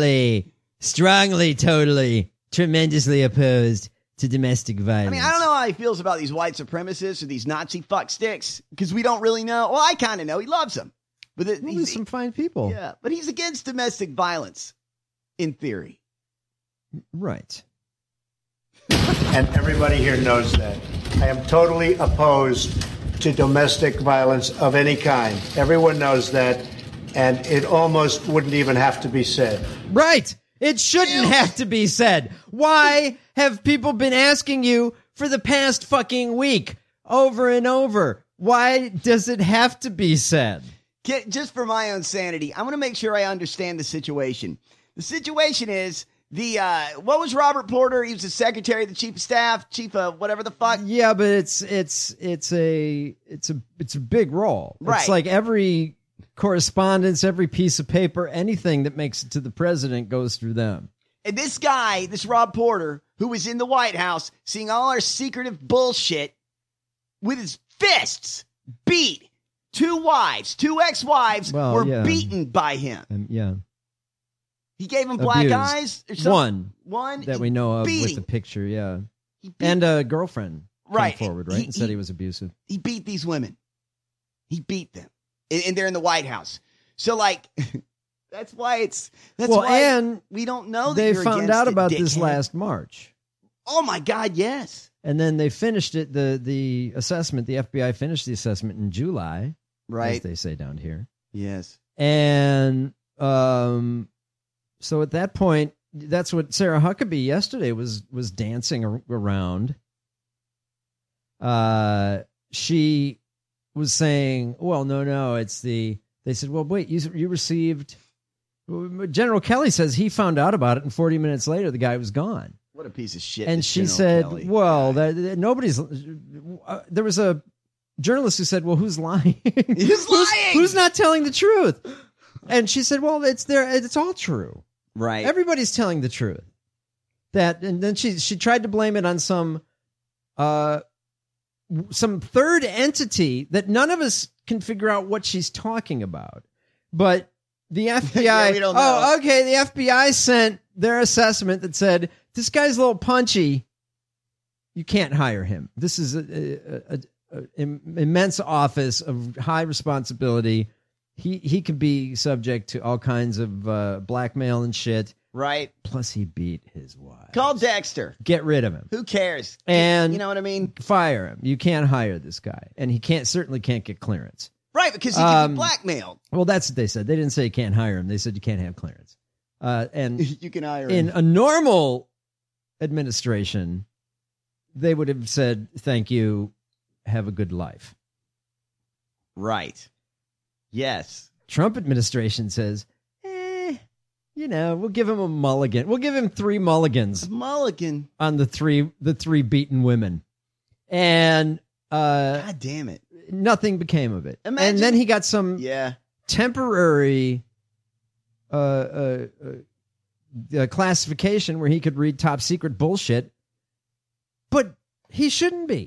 strongly, tremendously opposed to domestic violence. I mean, I don't know how he feels about these white supremacists or these Nazi fuck sticks, because we don't really know. Well, I kind of know. He loves them. But he's some fine people. Yeah, but he's against domestic violence, in theory. Right. And everybody here knows that. I am totally opposed to domestic violence of any kind. Everyone knows that, and it almost wouldn't even have to be said. Right. It shouldn't have to be said. Why have people been asking you for the past fucking week over and over? Why does it have to be said? Just for my own sanity, I want to make sure I understand the situation. The situation is what was Robert Porter? He was the secretary, the chief of staff, chief of whatever the fuck. Yeah, but it's a big role. Right. It's like every correspondence, every piece of paper, anything that makes it to the president goes through them. And this guy, this Rob Porter, who was in the White House, seeing all our secretive bullshit, with his fists beat two ex-wives were beaten by him. Yeah. He gave him black eyes? Or something? One that we know of with the picture, yeah. And a girlfriend came forward, right? And said he was abusive. He beat these women. He beat them. And they're in the White House. So, like, that's why and we don't know that they you're found against out about it, this dickhead. last March. Oh, my God, yes. And then they finished it, the assessment, the FBI finished the assessment in July. Right. As they say down here. Yes. And so at that point, that's what Sarah Huckabee yesterday was dancing around. She was saying, well, no, they said, well, wait, you received, General Kelly says he found out about it and 40 minutes later, the guy was gone. What a piece of shit. And she said, well, nobody's, there was a journalist who said, well, who's lying? Who's lying? Who's not telling the truth? And she said, well, it's all true. Right. Everybody's telling the truth. And then she tried to blame it on some third entity that none of us can figure out what she's talking about. But the FBI, Yeah, we don't know. Okay, the FBI sent their assessment that said, this guy's a little punchy. You can't hire him. This is an immense office of high responsibility. He could be subject to all kinds of blackmail and shit. Right. Plus, he beat his wife. Call Dexter. Get rid of him. Who cares? And you know what I mean? Fire him. You can't hire this guy, and he certainly can't get clearance. Right, because he can be blackmailed. Well, that's what they said. They didn't say you can't hire him. They said you can't have clearance. And you can hire him. In a normal administration, they would have said, "Thank you, have a good life." Right. Yes. Trump administration says, we'll give him a mulligan. We'll give him 3 mulligans. A mulligan on the three beaten women, and God damn it, nothing became of it. Imagine, and then he got some temporary classification where he could read top secret bullshit, but he shouldn't be.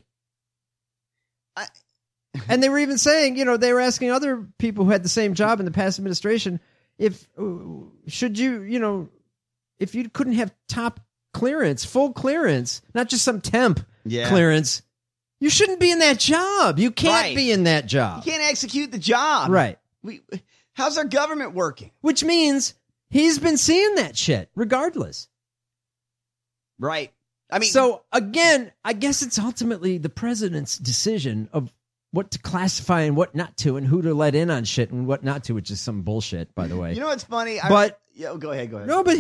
And they were even saying, they were asking other people who had the same job in the past administration, if you couldn't have top clearance, full clearance, not just some temp clearance, you shouldn't be in that job. You can't be in that job. You can't execute the job. Right. How's our government working? Which means he's been seeing that shit regardless. Right. I mean, so again, I guess it's ultimately the president's decision of what to classify and what not to, and who to let in on shit and what not to, which is some bullshit, by the way. You know what's funny? Go ahead. No, but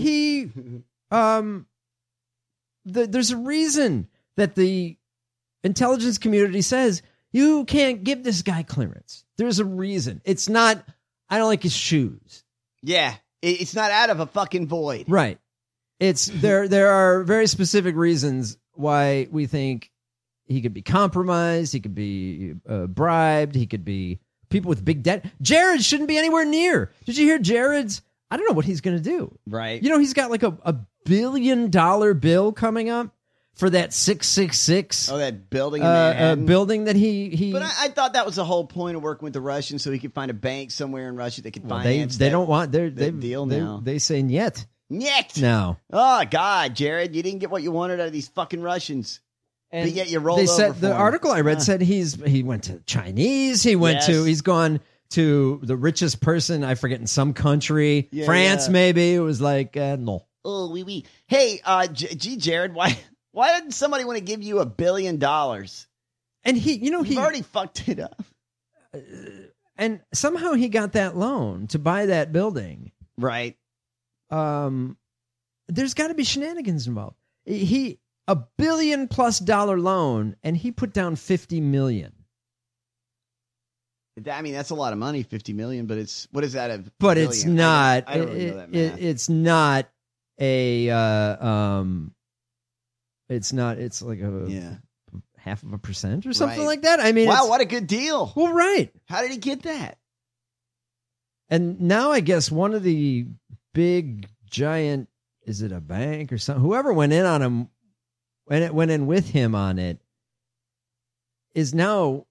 there's a reason that the intelligence community says you can't give this guy clearance. There's a reason. It's not, I don't like his shoes. Yeah, it's not out of a fucking void. Right. It's there are very specific reasons why we think he could be compromised, he could be bribed, he could be people with big debt. Jared shouldn't be anywhere near. Did you hear Jared's? I don't know what he's going to do. Right. He's got like a $1 billion bill coming up for that 666. Oh, that building in Manhattan. Building that he. But I thought that was the whole point of working with the Russians, so he could find a bank somewhere in Russia that could finance. They don't want their deal now. They say niet. Niet. No. Oh God, Jared, you didn't get what you wanted out of these fucking Russians. And but yet you rolled they over said for the him. article I read said he went to Chinese. He's gone to the richest person, I forget, in some country, France maybe. It was like no. Oh, oui. Hey, Jared, why didn't somebody want to give you $1 billion? And he already fucked it up. And somehow he got that loan to buy that building. Right. There's got to be shenanigans involved. $1 billion+ loan, and he put down $50 million. I mean, that's a lot of money, $50 million. But it's what is that? But it's not. I don't really know that math. It's not a. It's not. It's like a 0.5% or something like that. I mean, wow, what a good deal. Well, right. How did he get that? And now I guess one of the big giant, is it a bank or something? Whoever went in on him, and it went in with him on it, is now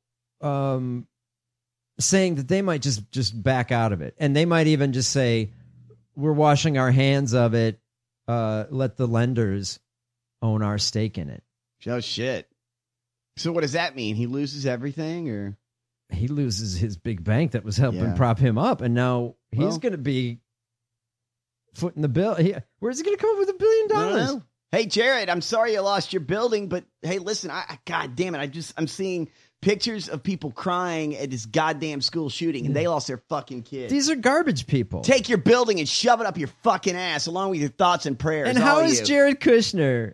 saying that they might just back out of it, and they might even just say, "We're washing our hands of it. Let the lenders own our stake in it." Oh shit! So what does that mean? He loses everything, or he loses his big bank that was helping prop him up, and now he's going to be footing the bill. Where's he going to come up with $1 billion? I don't know. Hey, Jared, I'm sorry you lost your building, but hey, listen, God damn it, I'm seeing pictures of people crying at this goddamn school shooting, and they lost their fucking kids. These are garbage people. Take your building and shove it up your fucking ass, along with your thoughts and prayers. And how is Jared Kushner?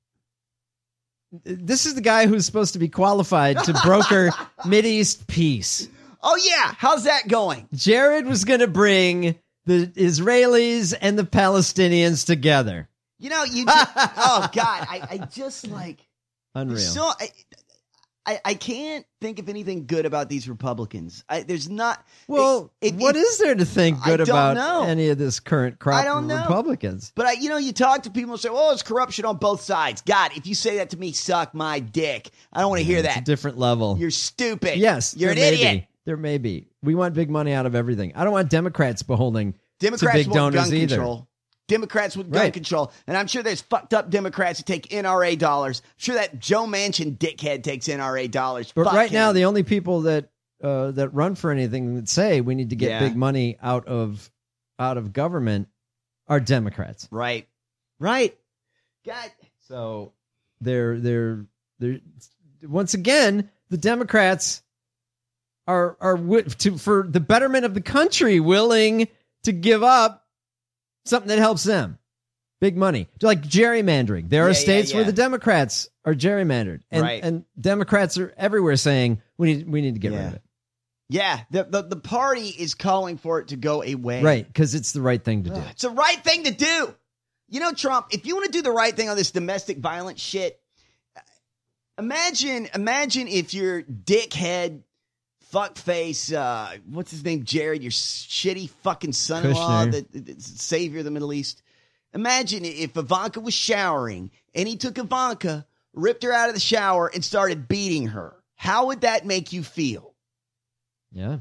This is the guy who's supposed to be qualified to broker Mideast peace. Oh, yeah. How's that going? Jared was going to bring the Israelis and the Palestinians together. You know, oh, God. I just like. Unreal. So, I can't think of anything good about these Republicans. There's not. Well, what is there to think good about any of this current crop of Republicans? But you talk to people and say, "Oh, it's corruption on both sides." God, if you say that to me, suck my dick. I don't want to hear that. It's a different level. You're stupid. Yes, you're an idiot. There may be. We want big money out of everything. I don't want Democrats beholding to big donors gun either. Control. Democrats with gun control. And I'm sure there's fucked up Democrats who take NRA dollars. I'm sure that Joe Manchin dickhead takes NRA dollars. But right now, the only people that run for anything that say we need to get big money out of government are Democrats. Right. God. So they're once again, the Democrats are for the betterment of the country willing to give up something that helps them. Big money. Like gerrymandering. There are states where the Democrats are gerrymandered. And Democrats are everywhere saying we need to get rid of it. Yeah, the party is calling for it to go away. Right, because it's the right thing to do. It's the right thing to do. You know, Trump, if you want to do the right thing on this domestic violence shit, imagine if your dickhead, fuckface, what's his name, Jared, your shitty fucking son-in-law, the savior of the Middle East. Imagine if Ivanka was showering and he took Ivanka, ripped her out of the shower, and started beating her. How would that make you feel? Yeah.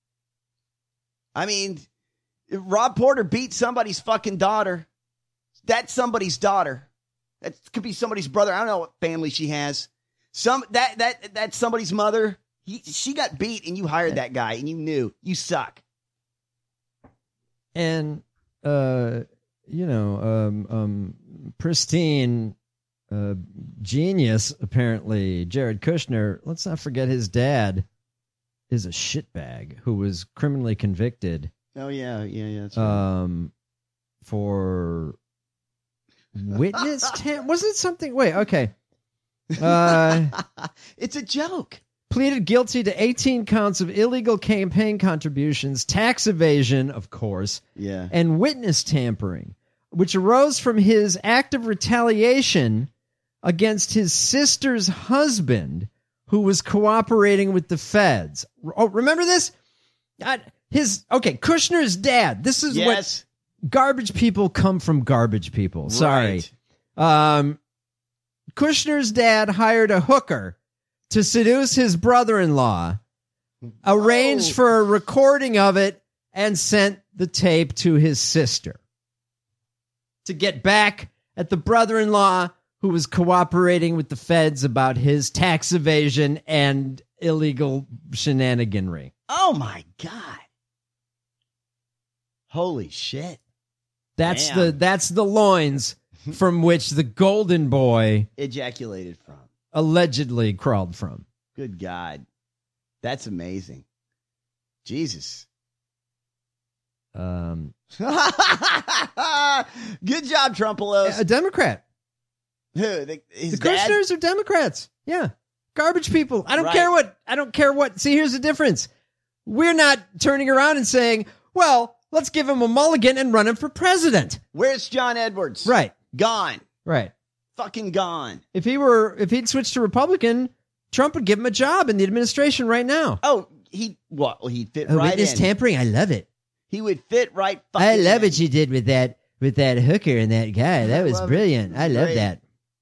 I mean, if Rob Porter beat somebody's fucking daughter, that's somebody's daughter. That could be somebody's brother. I don't know what family she has. That's somebody's mother. She got beat and you hired that guy and you knew. You suck. And, pristine genius, apparently, Jared Kushner, let's not forget his dad is a shitbag who was criminally convicted. Oh, yeah, that's right. For witness was it something? Wait, okay. It's a joke. Pleaded guilty to 18 counts of illegal campaign contributions, tax evasion, of course, and witness tampering, which arose from his act of retaliation against his sister's husband, who was cooperating with the feds. Oh, remember this? Kushner's dad. This is what garbage people come from garbage people. Sorry. Right. Kushner's dad hired a hooker to seduce his brother-in-law, arranged for a recording of it, and sent the tape to his sister to get back at the brother-in-law who was cooperating with the feds about his tax evasion and illegal shenaniganry. Oh, my God. Holy shit. That's the loins from which the golden boy ejaculated from. Allegedly crawled from. Good God. That's amazing. Jesus. Good job, Trumpolos. A Democrat. Who? The Kushners are Democrats. Yeah. Garbage people. I don't care what. See, here's the difference. We're not turning around and saying, well, let's give him a mulligan and run him for president. Where's John Edwards? Right. Gone. Right. Fucking gone. If he'd switched to Republican, Trump would give him a job in the administration right now. Oh, he'd fit right in. Witness tampering, I love it. He would fit right fucking I love what you did with that hooker and that guy. That was brilliant. I love that.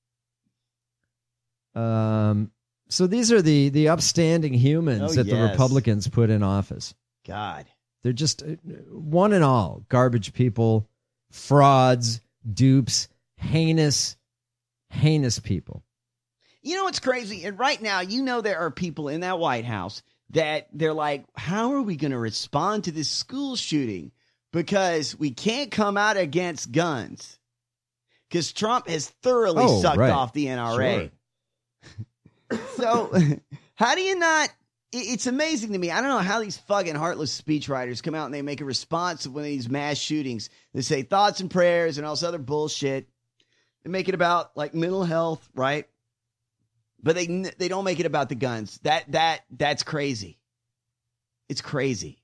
So these are the upstanding humans that the Republicans put in office. God. They're just one and all garbage people, frauds, dupes, heinous people. You know what's crazy? And right now, there are people in that White House that they're like, how are we going to respond to this school shooting? Because we can't come out against guns. Because Trump has thoroughly sucked off the NRA. Sure. So how do you not? It's amazing to me. I don't know how these fucking heartless speechwriters come out and they make a response to one of these mass shootings. They say thoughts and prayers and all this other bullshit. They make it about like mental health, right? But they don't make it about the guns. That's crazy. It's crazy.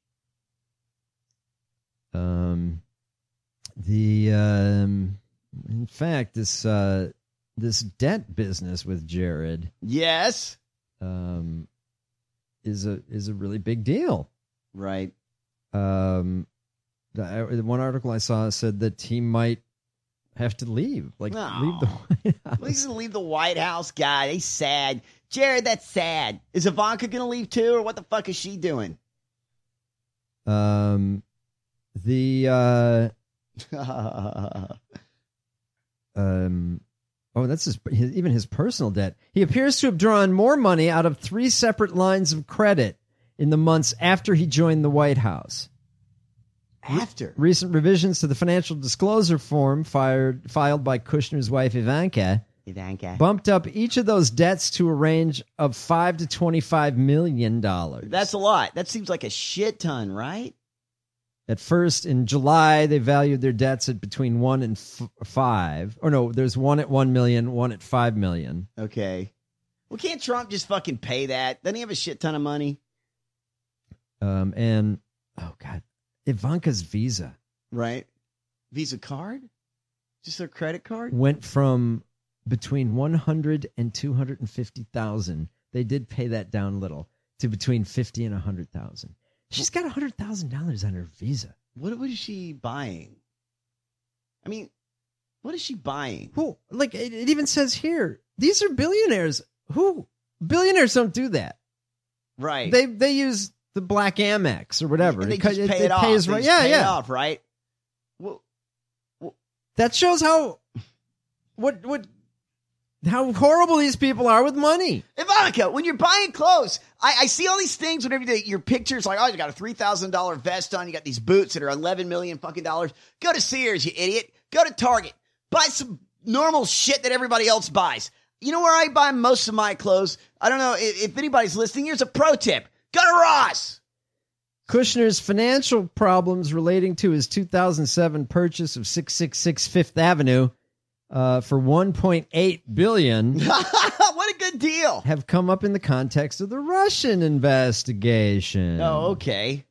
In fact, this debt business with Jared, yes, is a really big deal, right? One article I saw said that he might have to leave, leave the White House. He's gonna leave the White House, guy. He's sad. Jared, that's sad. Is Ivanka gonna leave too, or what the fuck is she doing? That's his personal debt. He appears to have drawn more money out of 3 separate lines of credit in the months after he joined the White House. Recent revisions to the financial disclosure form filed by Kushner's wife Ivanka bumped up each of those debts to a range of $5 to $25 million. That's a lot. That seems like a shit ton, right? At first, in July, they valued their debts at between 1 and 5. Or no, there's one at $1 million, one at $5 million. Okay. Well, can't Trump just fucking pay that? Doesn't he have a shit ton of money? And, oh, God, Ivanka's Visa. Right. Visa card? Just their credit card? Went from between 100 and 250,000. They did pay that down a little to between 50 and 100,000. She's got $100,000 on her Visa. What is she buying? I mean, what is she buying? Well, like it even says here, these are billionaires. Billionaires don't do that. Right. They use the Black Amex or whatever. And they just pay it off. Pays right. Yeah, pay yeah. it off, right? Well, that shows how horrible these people are with money. Ivanka, when you're buying clothes, I see all these things whenever your pictures like, oh, you got a $3,000 vest on, you got these boots that are $11 million fucking dollars. Go to Sears, you idiot. Go to Target. Buy some normal shit that everybody else buys. You know where I buy most of my clothes? I don't know if anybody's listening. Here's a pro tip. Go to Ross. Kushner's financial problems relating to his 2007 purchase of 666 Fifth Avenue for $1.8 billion. What a good deal. Have come up in the context of the Russian investigation. Oh, okay.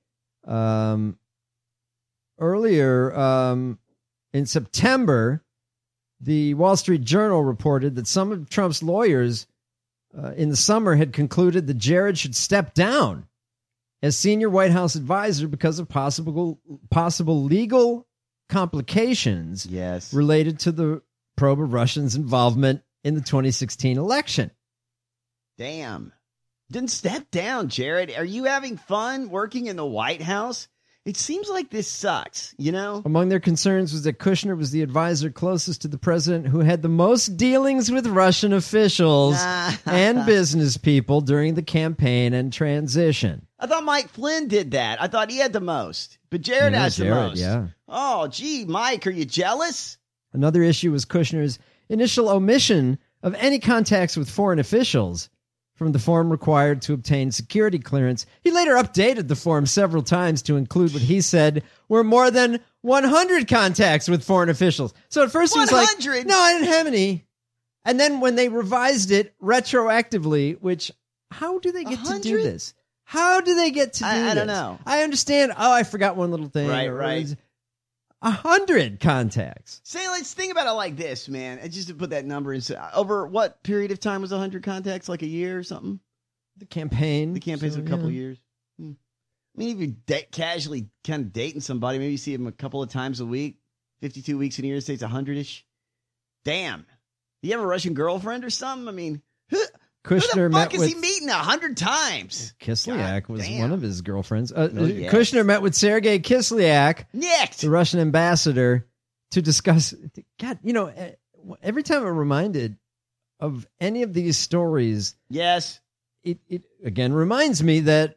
Earlier in September, the Wall Street Journal reported that some of Trump's lawyers in the summer had concluded that Jared should step down as senior White House advisor because of possible legal complications related to the probe of Russians' involvement in the 2016 election. Damn. Didn't step down, Jared. Are you having fun working in the White House? It seems like this sucks, you know? Among their concerns was that Kushner was the advisor closest to the president who had the most dealings with Russian officials and business people during the campaign and transition. I thought Mike Flynn did that. I thought he had the most. But Jared has the most. Yeah. Oh, gee, Mike, are you jealous? Another issue was Kushner's initial omission of any contacts with foreign officials from the form required to obtain security clearance. He later updated the form several times to include what he said were more than 100 contacts with foreign officials. So at first he was like, no, I didn't have any. And then when they revised it retroactively, which, how do they get 100? To do this? How do they get to do this? I don't know. I understand. Oh, I forgot one little thing. Right. 100 contacts. Say, let's think about it like this, man. Just to put that number in, over what period of time was 100 contacts? Like a year or something? The campaign's a couple of years. I mean, if you're casually kind of dating somebody, maybe you see them a couple of times a week, 52 weeks in a year, say it's 100-ish. Damn. Do you have a Russian girlfriend or something? I mean, who the fuck is he meeting 100 times? Kislyak was one of his girlfriends. Kushner met with Sergei Kislyak, the Russian ambassador, to discuss. God, you know, every time I'm reminded of any of these stories, it again reminds me that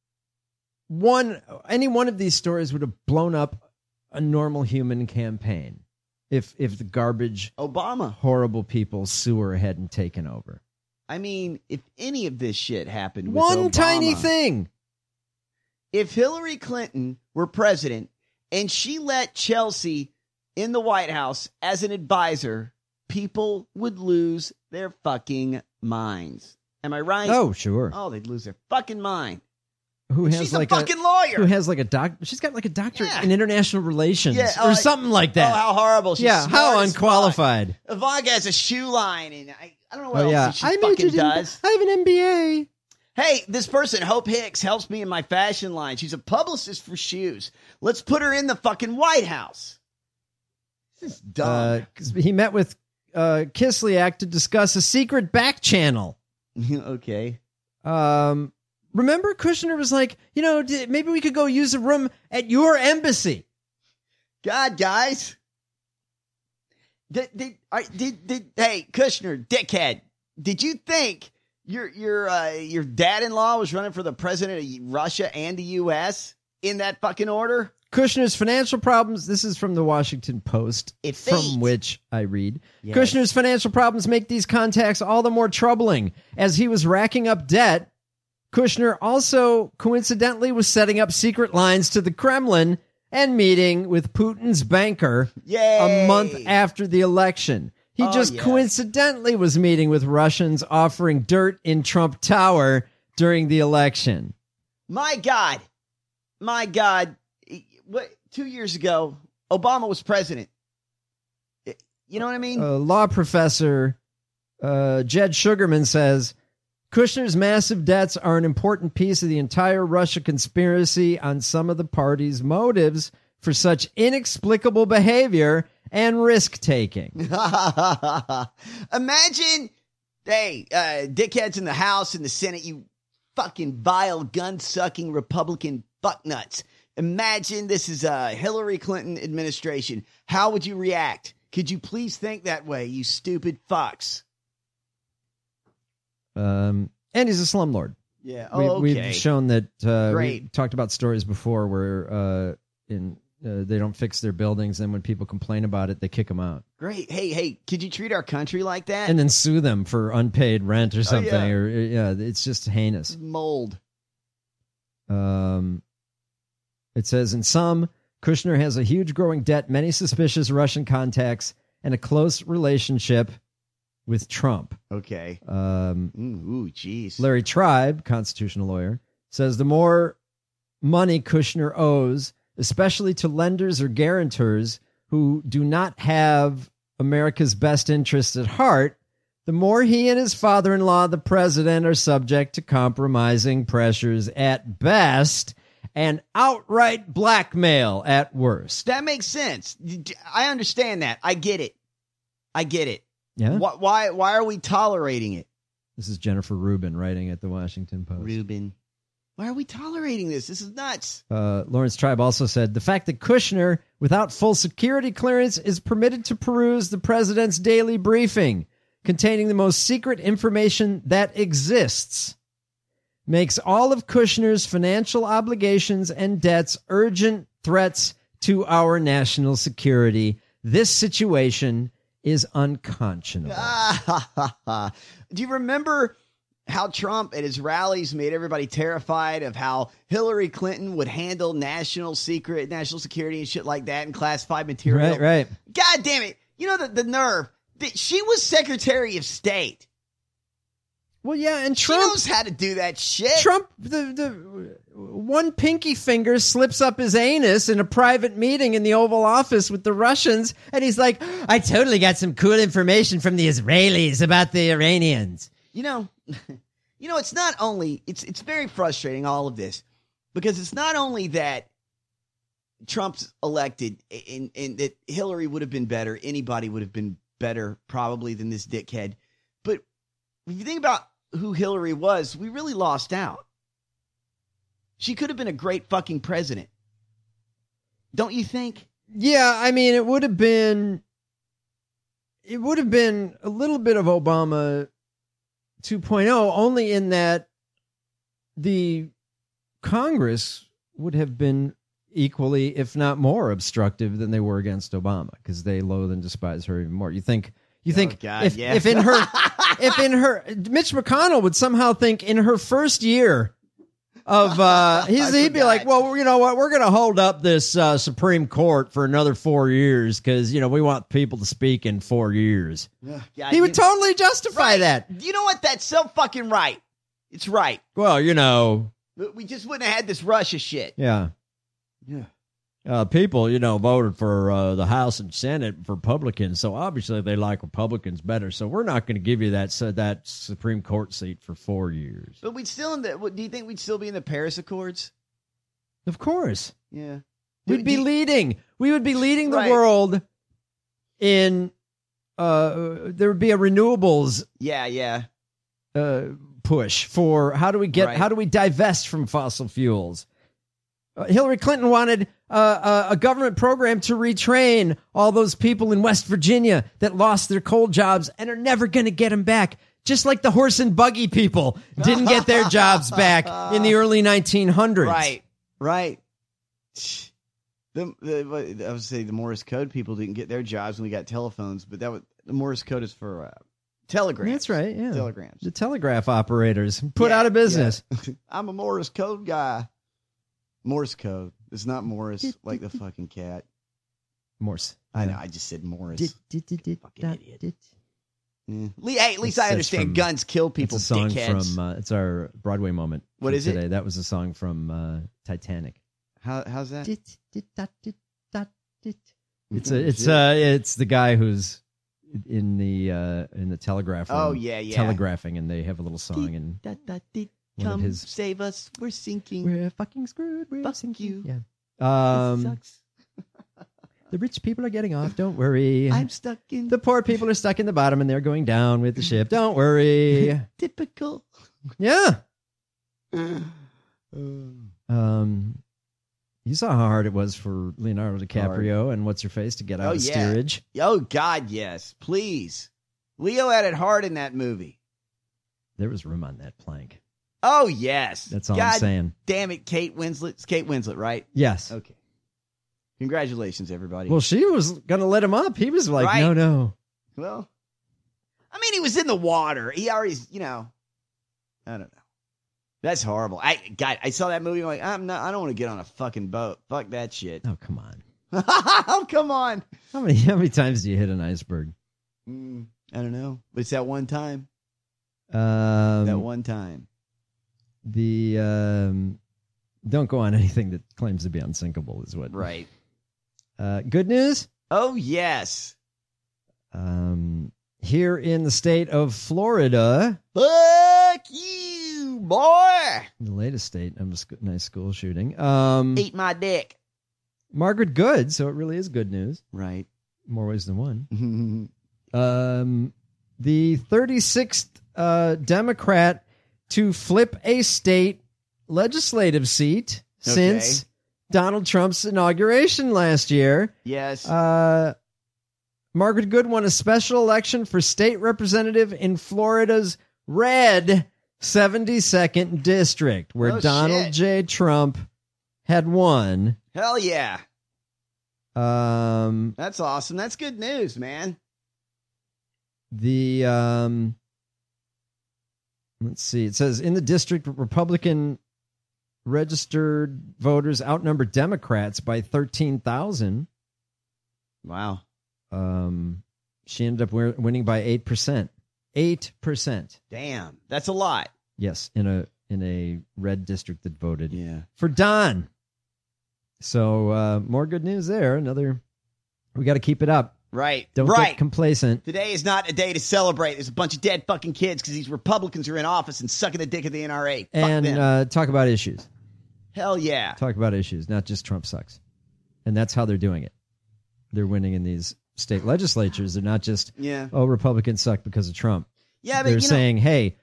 any one of these stories would have blown up a normal human campaign if the garbage horrible people sewer hadn't taken over. I mean, if any of this shit happened with one Obama, tiny thing. If Hillary Clinton were president and she let Chelsea in the White House as an advisor, people would lose their fucking minds. Am I right? Oh, sure. Oh, they'd lose their fucking mind. She's like a fucking lawyer. Who has like a doctor. She's got like a doctorate in international relations or something like that. Oh, how horrible. She's how unqualified. Ivanka has a shoe line, and I don't know what else she fucking does. I have an MBA. Hey, this person, Hope Hicks, helps me in my fashion line. She's a publicist for shoes. Let's put her in the fucking White House. This is dumb. He met with Kislyak to discuss a secret back channel. Okay. Remember, Kushner was like, maybe we could go use a room at your embassy. God, guys. Hey, Kushner, dickhead, did you think your dad-in-law was running for the president of Russia and the U.S. in that fucking order? Kushner's financial problems, this is from the Washington Post, from which I read. Yes. Kushner's financial problems make these contacts all the more troubling. As he was racking up debt, Kushner also coincidentally was setting up secret lines to the Kremlin and meeting with Putin's banker a month after the election. He coincidentally was meeting with Russians offering dirt in Trump Tower during the election. My God, my God, 2 years ago, Obama was president. You know what I mean? Law professor Jed Sugarman says, Kushner's massive debts are an important piece of the entire Russia conspiracy on some of the party's motives for such inexplicable behavior and risk-taking. Imagine, hey, dickheads in the House and the Senate, you fucking vile, gun-sucking Republican fucknuts. Imagine this is a Hillary Clinton administration. How would you react? Could you please think that way, you stupid fucks? And he's a slumlord. Yeah. We've shown that. Great. We talked about stories before where they don't fix their buildings, and when people complain about it, they kick them out. Great. Hey, could you treat our country like that? And then sue them for unpaid rent or something. It's just heinous. Mold. It says, in sum, Kushner has a huge growing debt, many suspicious Russian contacts, and a close relationship with Trump. Okay. Jeez. Larry Tribe, constitutional lawyer, says the more money Kushner owes, especially to lenders or guarantors who do not have America's best interests at heart, the more he and his father-in-law, the president, are subject to compromising pressures at best and outright blackmail at worst. That makes sense. I understand that. I get it. Yeah. Why are we tolerating it? This is Jennifer Rubin writing at the Washington Post. Rubin. Why are we tolerating this? This is nuts. Lawrence Tribe also said, the fact that Kushner, without full security clearance, is permitted to peruse the president's daily briefing, containing the most secret information that exists, makes all of Kushner's financial obligations and debts urgent threats to our national security. This situation is unconscionable. Do you remember how Trump at his rallies made everybody terrified of how Hillary Clinton would handle national security and shit like that and classified material? Right. God damn it. You know the nerve. She was Secretary of State. Well, yeah, and Trump, she knows how to do that shit. Trump, the one pinky finger slips up his anus in a private meeting in the Oval Office with the Russians, and he's like, I totally got some cool information from the Israelis about the Iranians. You know, it's not only, it's very frustrating, all of this, because it's not only that Trump's elected and that Hillary would have been better, anybody would have been better probably than this dickhead, but if you think about who Hillary was, we really lost out. She could have been a great fucking president. Don't you think? Yeah, I mean, it would have been a little bit of Obama 2.0, only in that the Congress would have been equally, if not more, obstructive than they were against Obama, because they loathe and despise her even more. You think if in her Mitch McConnell would somehow think in her first year of he'd be like, well, you know what, we're going to hold up this Supreme Court for another 4 years because we want people to speak in 4 years. He would totally justify that. You know what? That's so fucking right. It's right. Well, we just wouldn't have had this Russia shit. Yeah. People, voted for the House and Senate for Republicans, so obviously they like Republicans better. So we're not going to give you that Supreme Court seat for 4 years. But we'd still do you think we'd still be in the Paris Accords? Of course. Yeah. We'd be leading. We would be leading the world in. There would be a renewables. Yeah. Push for how do we divest from fossil fuels? Hillary Clinton wanted a government program to retrain all those people in West Virginia that lost their coal jobs and are never going to get them back. Just like the horse and buggy people didn't get their jobs back in the early 1900s. Right. I would say the Morse code people didn't get their jobs when we got telephones, but the Morse code is for telegrams. That's right. Yeah, telegrams. The telegraph operators put out of business. Yeah. I'm a Morse code guy. Morse code. It's not Morris like the fucking cat. Morse. I know. I just said Morris. Fucking idiot. Hey, at least I understand guns kill people. It's a song dickheads. from. It's our Broadway moment. What is today. it? That was a song from Titanic. How's that? It's the guy who's in the telegraph room. Oh, yeah. Telegraphing, and they have a little song. And come save us. We're sinking. We're fucking screwed. We're Fuck sinking. you. Yeah. This sucks. The rich people are getting off. Don't worry. I'm stuck in. The poor people are stuck in the bottom, and they're going down with the ship. Don't worry. Typical. Yeah. You saw how hard it was for Leonardo DiCaprio and what's her face to get out of steerage. Oh God, yes. Please, Leo had it hard in that movie. There was room on that plank. Oh yes, that's all I'm saying. Damn it, Kate Winslet. It's Kate Winslet, right? Yes. Okay. Congratulations, everybody. Well, she was gonna let him up. He was like, right. no. Well, I mean, he was in the water. He already, I don't know. That's horrible. I saw that movie. I'm like, I don't want to get on a fucking boat. Fuck that shit. Oh, come on. Oh, come on. How many times do you hit an iceberg? I don't know. But it's that one time. That one time. Don't go on anything that claims to be unsinkable is what. Right. Good news? Oh, yes. Here in the state of Florida. Fuck you, boy. The latest state of a nice school shooting. Eat my dick. Margaret Good, so it really is good news. Right. More ways than one. The 36th Democrat to flip a state legislative seat since Donald Trump's inauguration last year. Yes. Margaret Good won a special election for state representative in Florida's red 72nd district, where Donald J. Trump had won. Hell yeah. That's awesome. That's good news, man. Let's see. It says in the district, Republican registered voters outnumbered Democrats by 13,000. Wow. She ended up winning by 8%. 8%. Damn, that's a lot. Yes, in a red district that voted for Don. So more good news there. We got to keep it up. Right. Don't get complacent. Today is not a day to celebrate. There's a bunch of dead fucking kids because these Republicans are in office and sucking the dick of the NRA. Fuck and them. Talk about issues. Hell yeah. Talk about issues, not just Trump sucks. And that's how they're doing it. They're winning in these state legislatures. They're not just, Republicans suck because of Trump. Yeah, but they're saying, hey,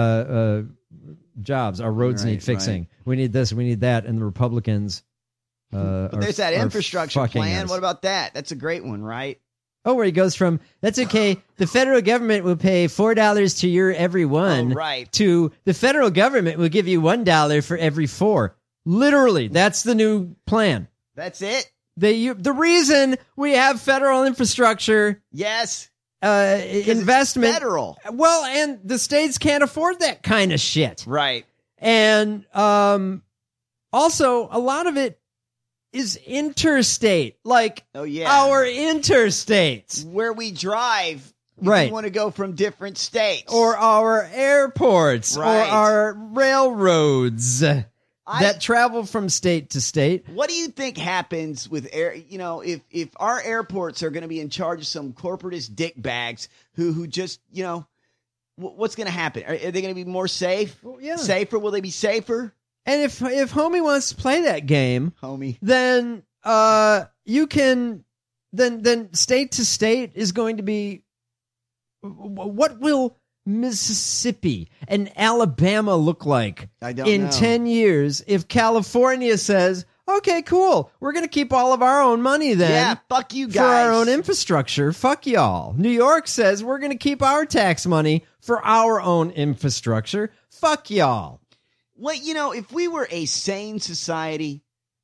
jobs, our roads need fixing. Right. We need this, we need that. And the Republicans but there's that infrastructure plan. Us. What about that? That's a great one, right? Oh, where he goes from, that's okay, the federal government will pay $4 to your every one. Oh, right. To the federal government will give you $1 for every 4. Literally, that's the new plan. That's it? The reason we have federal infrastructure, yes, investment, it's federal. Well, and the states can't afford that kind of shit, right? And also, a lot of it is interstate, like our interstates where we drive. Right, we want to go from different states, or our airports, or our railroads. That travel from state to state. What do you think happens with air? If our airports are going to be in charge of some corporatist dickbags who just, what's going to happen? Are they going to be more safe? Well, yeah. Safer? Will they be safer? And if homie wants to play that game, then you can. Then state to state is going to be. What will Mississippi and Alabama look like in 10 years if California says, okay, cool, we're going to keep all of our own money then. Yeah, fuck you guys. For our own infrastructure. Fuck y'all. New York says we're going to keep our tax money for our own infrastructure. Fuck y'all. Well, if we were a sane society,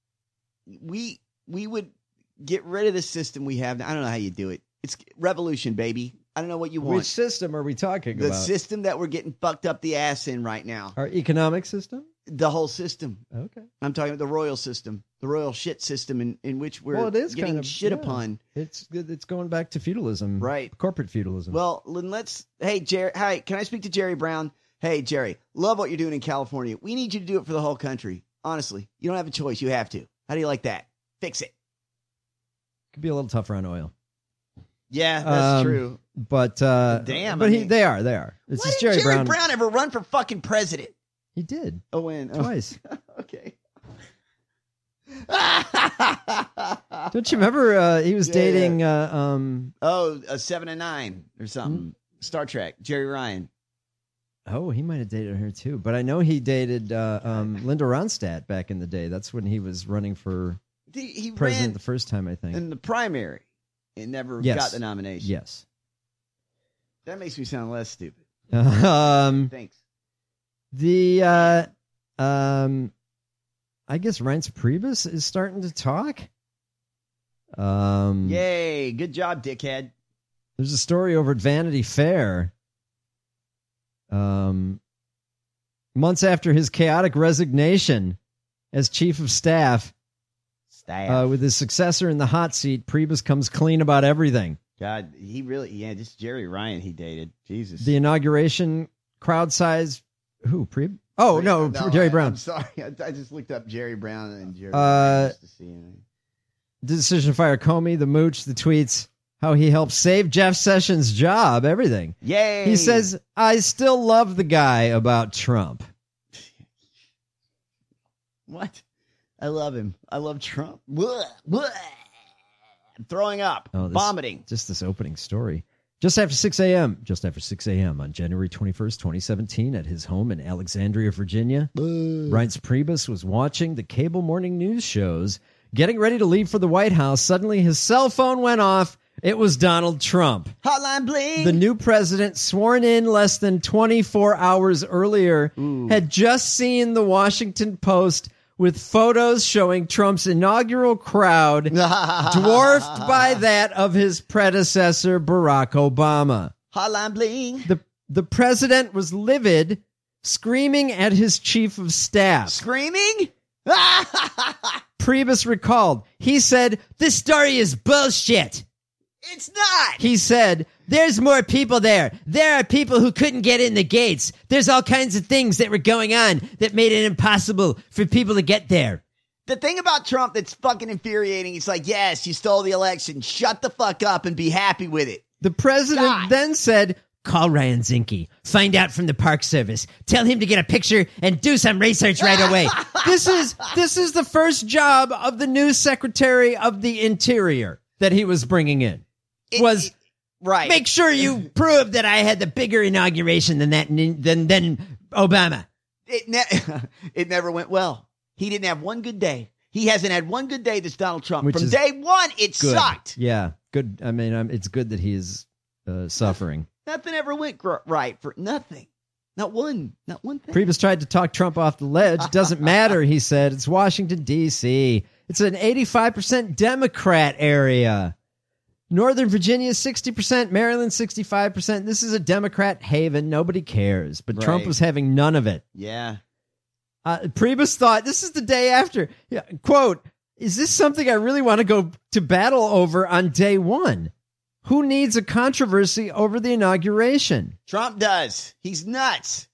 we would get rid of the system we have. I don't know how you do it. It's revolution, baby. I don't know what you want. Which system are we talking about? The system that we're getting fucked up the ass in right now. Our economic system? The whole system. Okay. I'm talking about the royal system, the royal shit system in which we're getting kind of, shit upon. It's going back to feudalism. Right. Corporate feudalism. Well, hey, Jerry. Hi, can I speak to Jerry Brown? Hey, Jerry, love what you're doing in California. We need you to do it for the whole country. Honestly, you don't have a choice. You have to. How do you like that? Fix it. Could be a little tougher on oil. Yeah, that's true. But damn, but they are. It's just Jerry Brown. Brown ever run for fucking president? He did. Oh, when? Twice. Okay. Don't you remember he was dating a 7 and 9 or something. Star Trek, Jerry Ryan. Oh, he might have dated her too. But I know he dated Linda Ronstadt back in the day. That's when he was running for He president ran the first time, I think. in the primary and never got the nomination. Yes. That makes me sound less stupid. Thanks. The I guess Reince Priebus is starting to talk. Yay, good job, dickhead. There's a story over at Vanity Fair. Months after his chaotic resignation as chief of staff, with his successor in the hot seat, Priebus comes clean about everything. God, he really, just Jerry Ryan he dated. Jesus. The inauguration crowd size, who, Priebus? Oh, no, Jerry Brown. I'm sorry. I just looked up Jerry Brown and Jerry Ryan just to see him. The decision to fire Comey, the mooch, the tweets, how he helped save Jeff Sessions' job, everything. Yay! He says, I still love the guy about Trump. What? I love him. I love Trump. Blah, blah. I'm throwing up. Vomiting. Just this opening story. Just after 6 a.m. on January 21st, 2017, at his home in Alexandria, Virginia, Reince Priebus was watching the cable morning news shows, getting ready to leave for the White House. Suddenly, his cell phone went off. It was Donald Trump. Hotline bling. The new president, sworn in less than 24 hours earlier, had just seen the Washington Post with photos showing Trump's inaugural crowd dwarfed by that of his predecessor, Barack Obama. Hotline bling. The president was livid, screaming at his chief of staff. Screaming? Priebus recalled. He said, "This story is bullshit." It's not. He said, "There's more people there. There are people who couldn't get in the gates. There's all kinds of things that were going on that made it impossible for people to get there." The thing about Trump that's fucking infuriating, he's like, yes, you stole the election. Shut the fuck up and be happy with it. The president then said, "Call Ryan Zinke. Find out from the Park Service. Tell him to get a picture and do some research right away." This is the first job of the new Secretary of the Interior that he was bringing in. Right. Make sure you prove that I had the bigger inauguration than Obama. It never went well. He didn't have one good day. He hasn't had one good day, this Donald Trump. From day one, it sucked. Yeah, good. I mean, it's good that he is suffering. Nothing ever went right for nothing. Not one thing. Priebus tried to talk Trump off the ledge. Doesn't matter, he said. It's Washington, D.C. It's an 85% Democrat area. Northern Virginia, 60%. Maryland, 65%. This is a Democrat haven. Nobody cares. But Trump was having none of it. Yeah. Priebus thought, this is the day after. Yeah, quote, "Is this something I really want to go to battle over on day one? Who needs a controversy over the inauguration?" Trump does. He's nuts.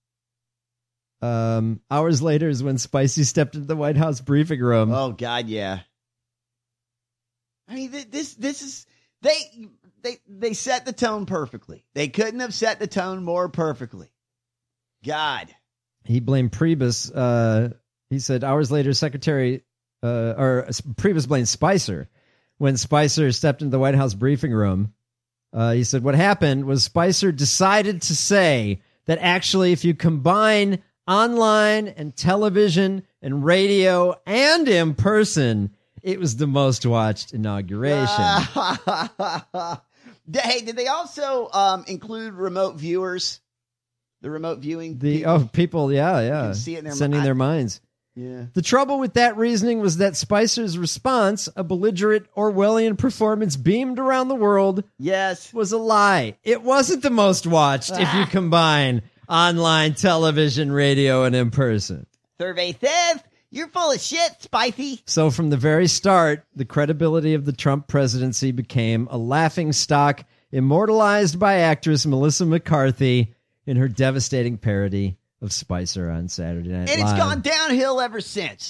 Hours later is when Spicy stepped into the White House briefing room. Oh, God, yeah. I mean, this is they set the tone perfectly. They couldn't have set the tone more perfectly. God. He blamed Priebus. He said hours later, Priebus blamed Spicer. When Spicer stepped into the White House briefing room, he said what happened was Spicer decided to say that actually if you combine online and television and radio and in person, it was the most watched inauguration. Hey, did they also include remote viewers? The remote viewing? People, yeah. See it in their sending their minds. Yeah. The trouble with that reasoning was that Spicer's response, a belligerent Orwellian performance beamed around the world, was a lie. It wasn't the most watched if you combine online, television, radio, and in person. Survey says you're full of shit, Spicy. So from the very start, the credibility of the Trump presidency became a laughingstock immortalized by actress Melissa McCarthy in her devastating parody of Spicer on Saturday Night Live. And it's gone downhill ever since.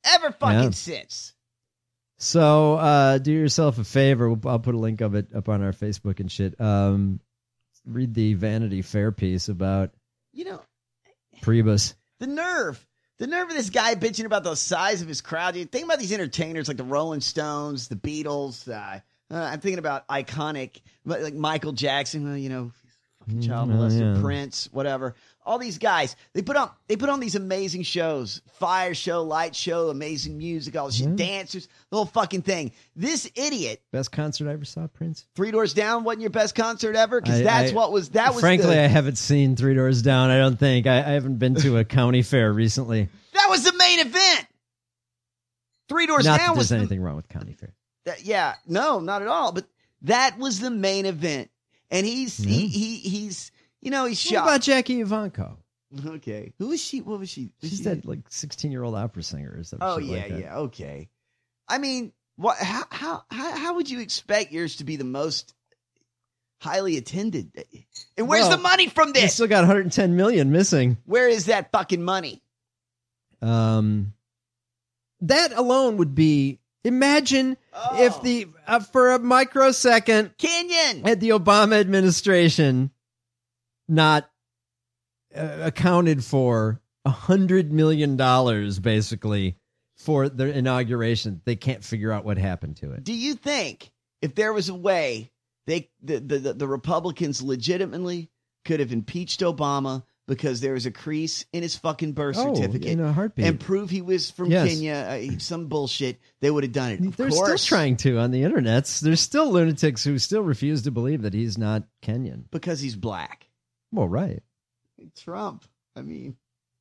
ever fucking since. So do yourself a favor. I'll put a link of it up on our Facebook and shit. Read the Vanity Fair piece about Priebus. The nerve of this guy bitching about the size of his crowd. You think about these entertainers like the Rolling Stones, the Beatles. I'm thinking about iconic, like Michael Jackson, fucking child molester, Prince, whatever. All these guys, they put on these amazing shows, fire show, light show, amazing music, all this shit, dancers, the whole fucking thing. This idiot. Best concert I ever saw, Prince. Three Doors Down wasn't your best concert ever? Because Frankly, I haven't seen Three Doors Down, I don't think. I haven't been to a county fair recently. That was the main event. Three Doors Not Down that was there's anything wrong with county fair. No, not at all. But that was the main event. And he's shot. What about Jackie Ivanko? Okay. Who was she? What was she? She's that 16-year-old opera singer or something. Oh, yeah. Okay. I mean, what? How would you expect yours to be the most highly attended? And where's the money from this? We still got 110 million missing. Where is that fucking money? That alone would be. Imagine if for a microsecond, Kenyon had the Obama administration not accounted for $100 million basically for their inauguration. They can't figure out what happened to it. Do you think if there was a way the Republicans legitimately could have impeached Obama because there was a crease in his fucking birth certificate in a heartbeat and prove he was from Kenya, some bullshit, they would have done it. They're still trying to on the internets. There's still lunatics who still refuse to believe that he's not Kenyan. Because he's black. Well, right. Trump. I mean,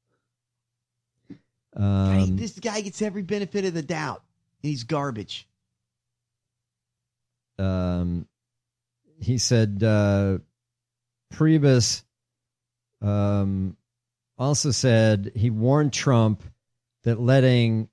Um, this guy gets every benefit of the doubt. He's garbage. He said Priebus also said he warned Trump that letting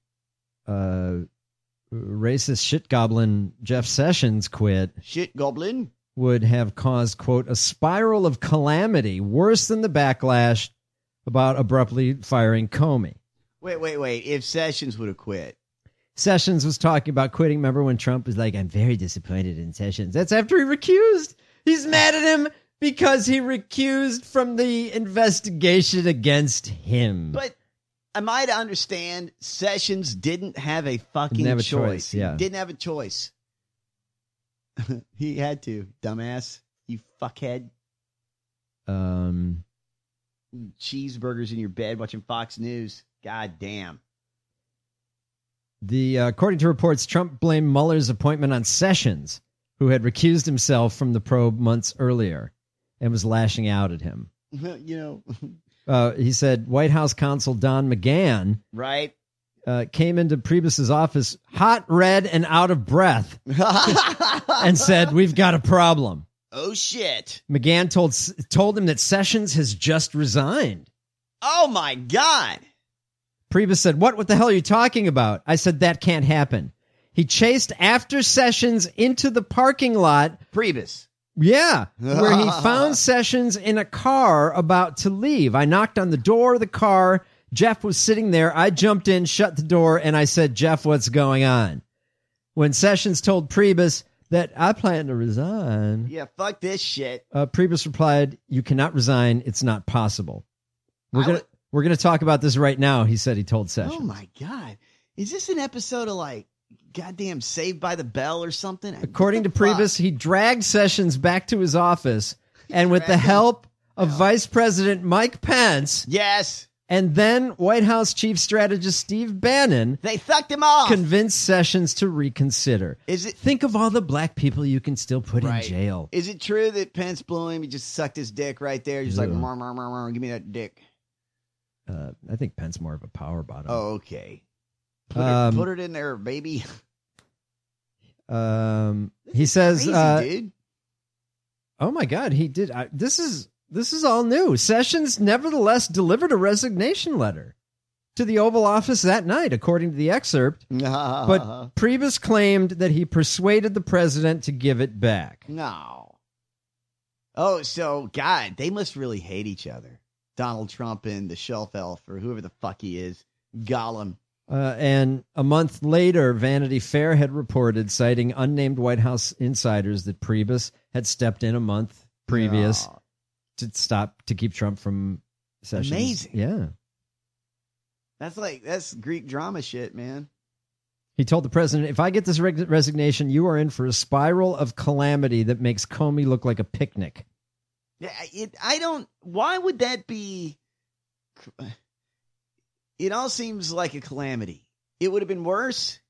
racist shit goblin Jeff Sessions quit shit goblin would have caused, quote, a spiral of calamity worse than the backlash about abruptly firing Comey. Wait. If Sessions would have quit. Sessions was talking about quitting. Remember when Trump was like, I'm very disappointed in Sessions. That's after he recused. He's mad at him because he recused from the investigation against him. But am I to understand Sessions didn't have a fucking choice? Yeah. He didn't have a choice. He had to, dumbass. You fuckhead. Cheeseburgers in your bed watching Fox News. God damn. According to reports, Trump blamed Mueller's appointment on Sessions, who had recused himself from the probe months earlier and was lashing out at him. He said White House counsel Don McGahn came into Priebus's office hot, red, and out of breath and said, we've got a problem. Oh, shit. McGahn told him that Sessions has just resigned. Oh, my God. Priebus said, what the hell are you talking about? I said, that can't happen. He chased after Sessions into the parking lot. Priebus. Yeah, where he found Sessions in a car about to leave. I knocked on the door of the car. Jeff was sitting there. I jumped in, shut the door, and I said, Jeff, what's going on? When Sessions told Priebus that I plan to resign. Yeah, fuck this shit. Priebus replied, you cannot resign. It's not possible. We're going to talk about this right now, he said. He told Sessions. Oh, my God. Is this an episode of, like, goddamn Saved by the Bell or something? According to Priebus, he dragged Sessions back to his office, and with the help of Vice President Mike Pence. Yes. And then White House Chief Strategist Steve Bannon. They sucked him off. Convinced Sessions to reconsider. Think of all the black people you can still put in jail. Is it true that Pence blew him? He just sucked his dick right there. Just like, mar, mar, mar, mar, give me that dick. I think Pence more of a power bottom. Oh, okay. Put it in there, baby. He says, crazy, dude. Oh my God, he did. This is all new. Sessions nevertheless delivered a resignation letter to the Oval Office that night, according to the excerpt. But Priebus claimed that he persuaded the president to give it back. No. Oh, so God, they must really hate each other. Donald Trump and the shelf elf, or whoever the fuck he is, Gollum. And a month later, Vanity Fair had reported, citing unnamed White House insiders, that Priebus had stepped in a month previous to keep Trump from Sessions. Amazing. Yeah. That's Greek drama shit, man. He told the president, if I get this resignation, you are in for a spiral of calamity that makes Comey look like a picnic. Yeah, why would that be? It all seems like a calamity. It would have been worse.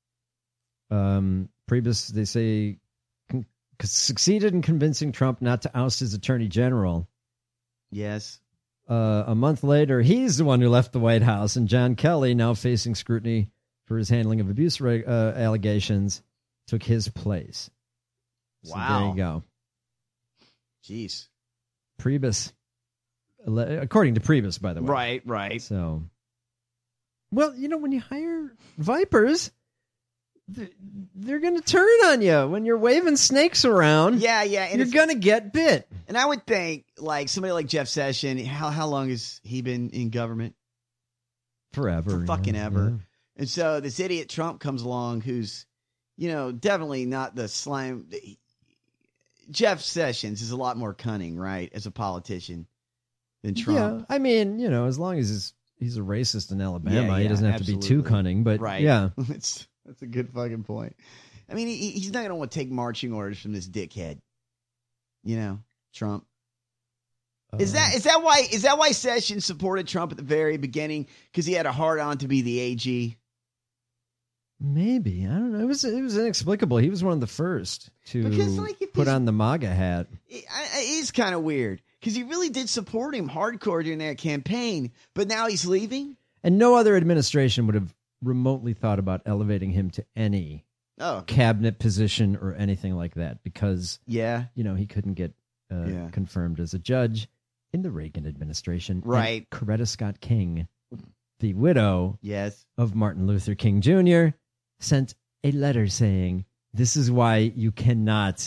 Priebus, they say, succeeded in convincing Trump not to oust his attorney general. Yes. A month later, he's the one who left the White House, and John Kelly, now facing scrutiny for his handling of abuse allegations, took his place. So wow. There you go. Jeez. Priebus. According to Priebus, by the way. Right. So, well, when you hire vipers, they're going to turn on you when you're waving snakes around. Yeah. And you're going to get bit. And I would think, like, somebody like Jeff Sessions, how long has he been in government? Forever. For fucking ever. Yeah. And so this idiot Trump comes along who's, definitely not the slime. Jeff Sessions is a lot more cunning, right, as a politician than Trump. Yeah, I mean, as long as he's a racist in Alabama, he doesn't have to be too cunning, but right. Yeah. That's a good fucking point. I mean, he's not going to want to take marching orders from this dickhead. Trump. Is that why Sessions supported Trump at the very beginning? Because he had a hard on to be the AG? Maybe. I don't know. It was inexplicable. He was one of the first to put on the MAGA hat. It is kind of weird because he really did support him hardcore during that campaign, but now he's leaving. And no other administration would have remotely thought about elevating him to any cabinet position or anything like that because he couldn't get confirmed as a judge in the Reagan administration. Right. And Coretta Scott King, the widow of Martin Luther King Jr., sent a letter saying, this is why you cannot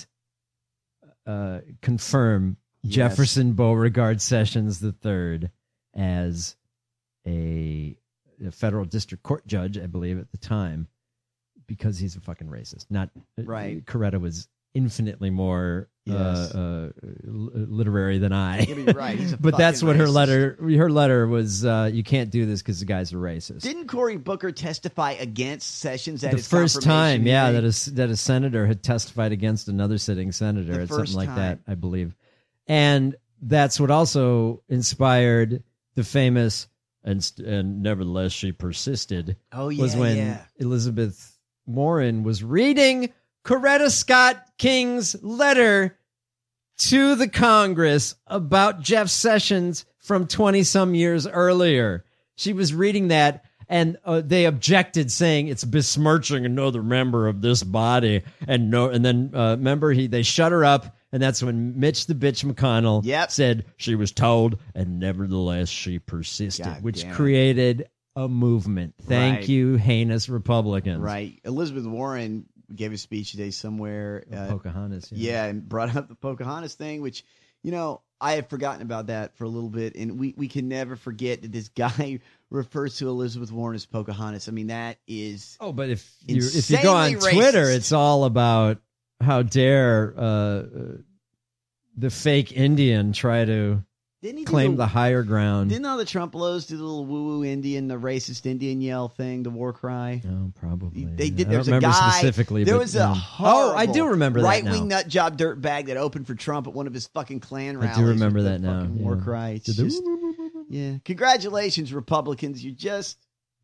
confirm Jefferson Beauregard Sessions III as a federal district court judge, I believe, at the time, because he's a fucking racist. Not right. Coretta was infinitely more literary than I. Right. He's a but that's what racist. her letter was. You can't do this because the guy's a racist. Didn't Cory Booker testify against Sessions at the his first time? hearing? That a senator had testified against another sitting senator at something like that, I believe. And that's what also inspired the famous and nevertheless she persisted. Oh yeah, was when Elizabeth Warren was reading Coretta Scott King's letter to the Congress about Jeff Sessions from 20-some years earlier. She was reading that, and they objected, saying it's besmirching another member of this body. And then they shut her up, and that's when Mitch the Bitch McConnell said she was told, and nevertheless she persisted, which created a movement. Thank you, heinous Republicans. Right. Elizabeth Warren gave a speech today somewhere. Pocahontas. And brought up the Pocahontas thing, which, I had forgotten about that for a little bit. And we can never forget that this guy refers to Elizabeth Warren as Pocahontas. I mean, that is but if you go on Twitter, it's all about how dare the fake Indian try to claim the higher ground. Didn't all the Trump lows do the little woo-woo Indian, the racist Indian yell thing, the war cry? Oh, probably. They did. I There's don't remember a guy specifically. There but, was a horrible I do remember that now. Right-wing nut job dirtbag that opened for Trump at one of his fucking Klan rallies. I do remember that now. War cry. It's just, Congratulations, Republicans. You're just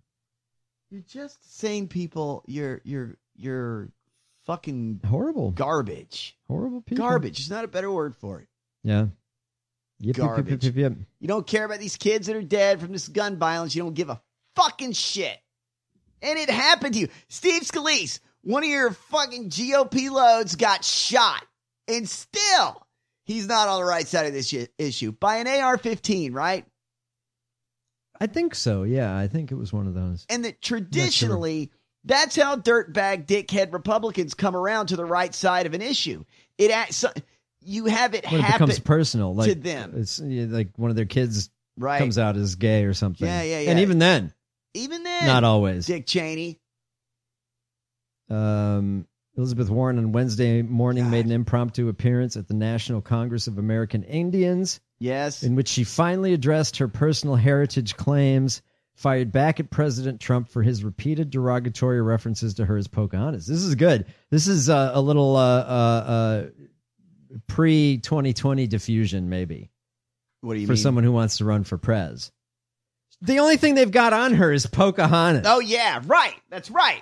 saying people. You're fucking horrible, garbage, horrible people. Garbage. It's not a better word for it. Yeah. Garbage. Yep. You don't care about these kids that are dead from this gun violence. You don't give a fucking shit. And it happened to you. Steve Scalise, one of your fucking GOP loads, got shot. And still, he's not on the right side of this issue. By an AR-15, right? I think so, yeah. I think it was one of those. And that traditionally, that's how dirtbag, dickhead Republicans come around to the right side of an issue. You have it when happen it becomes personal, to them. It's like one of their kids comes out as gay or something. Yeah. And even then, Even then. Not always. Dick Cheney. Elizabeth Warren on Wednesday morning made an impromptu appearance at the National Congress of American Indians. Yes. In which she finally addressed her personal heritage claims, fired back at President Trump for his repeated derogatory references to her as Pocahontas. This is good. This is a little pre-2020 diffusion, maybe. What do you mean? For someone who wants to run for prez. The only thing they've got on her is Pocahontas. Oh, yeah, right. That's right.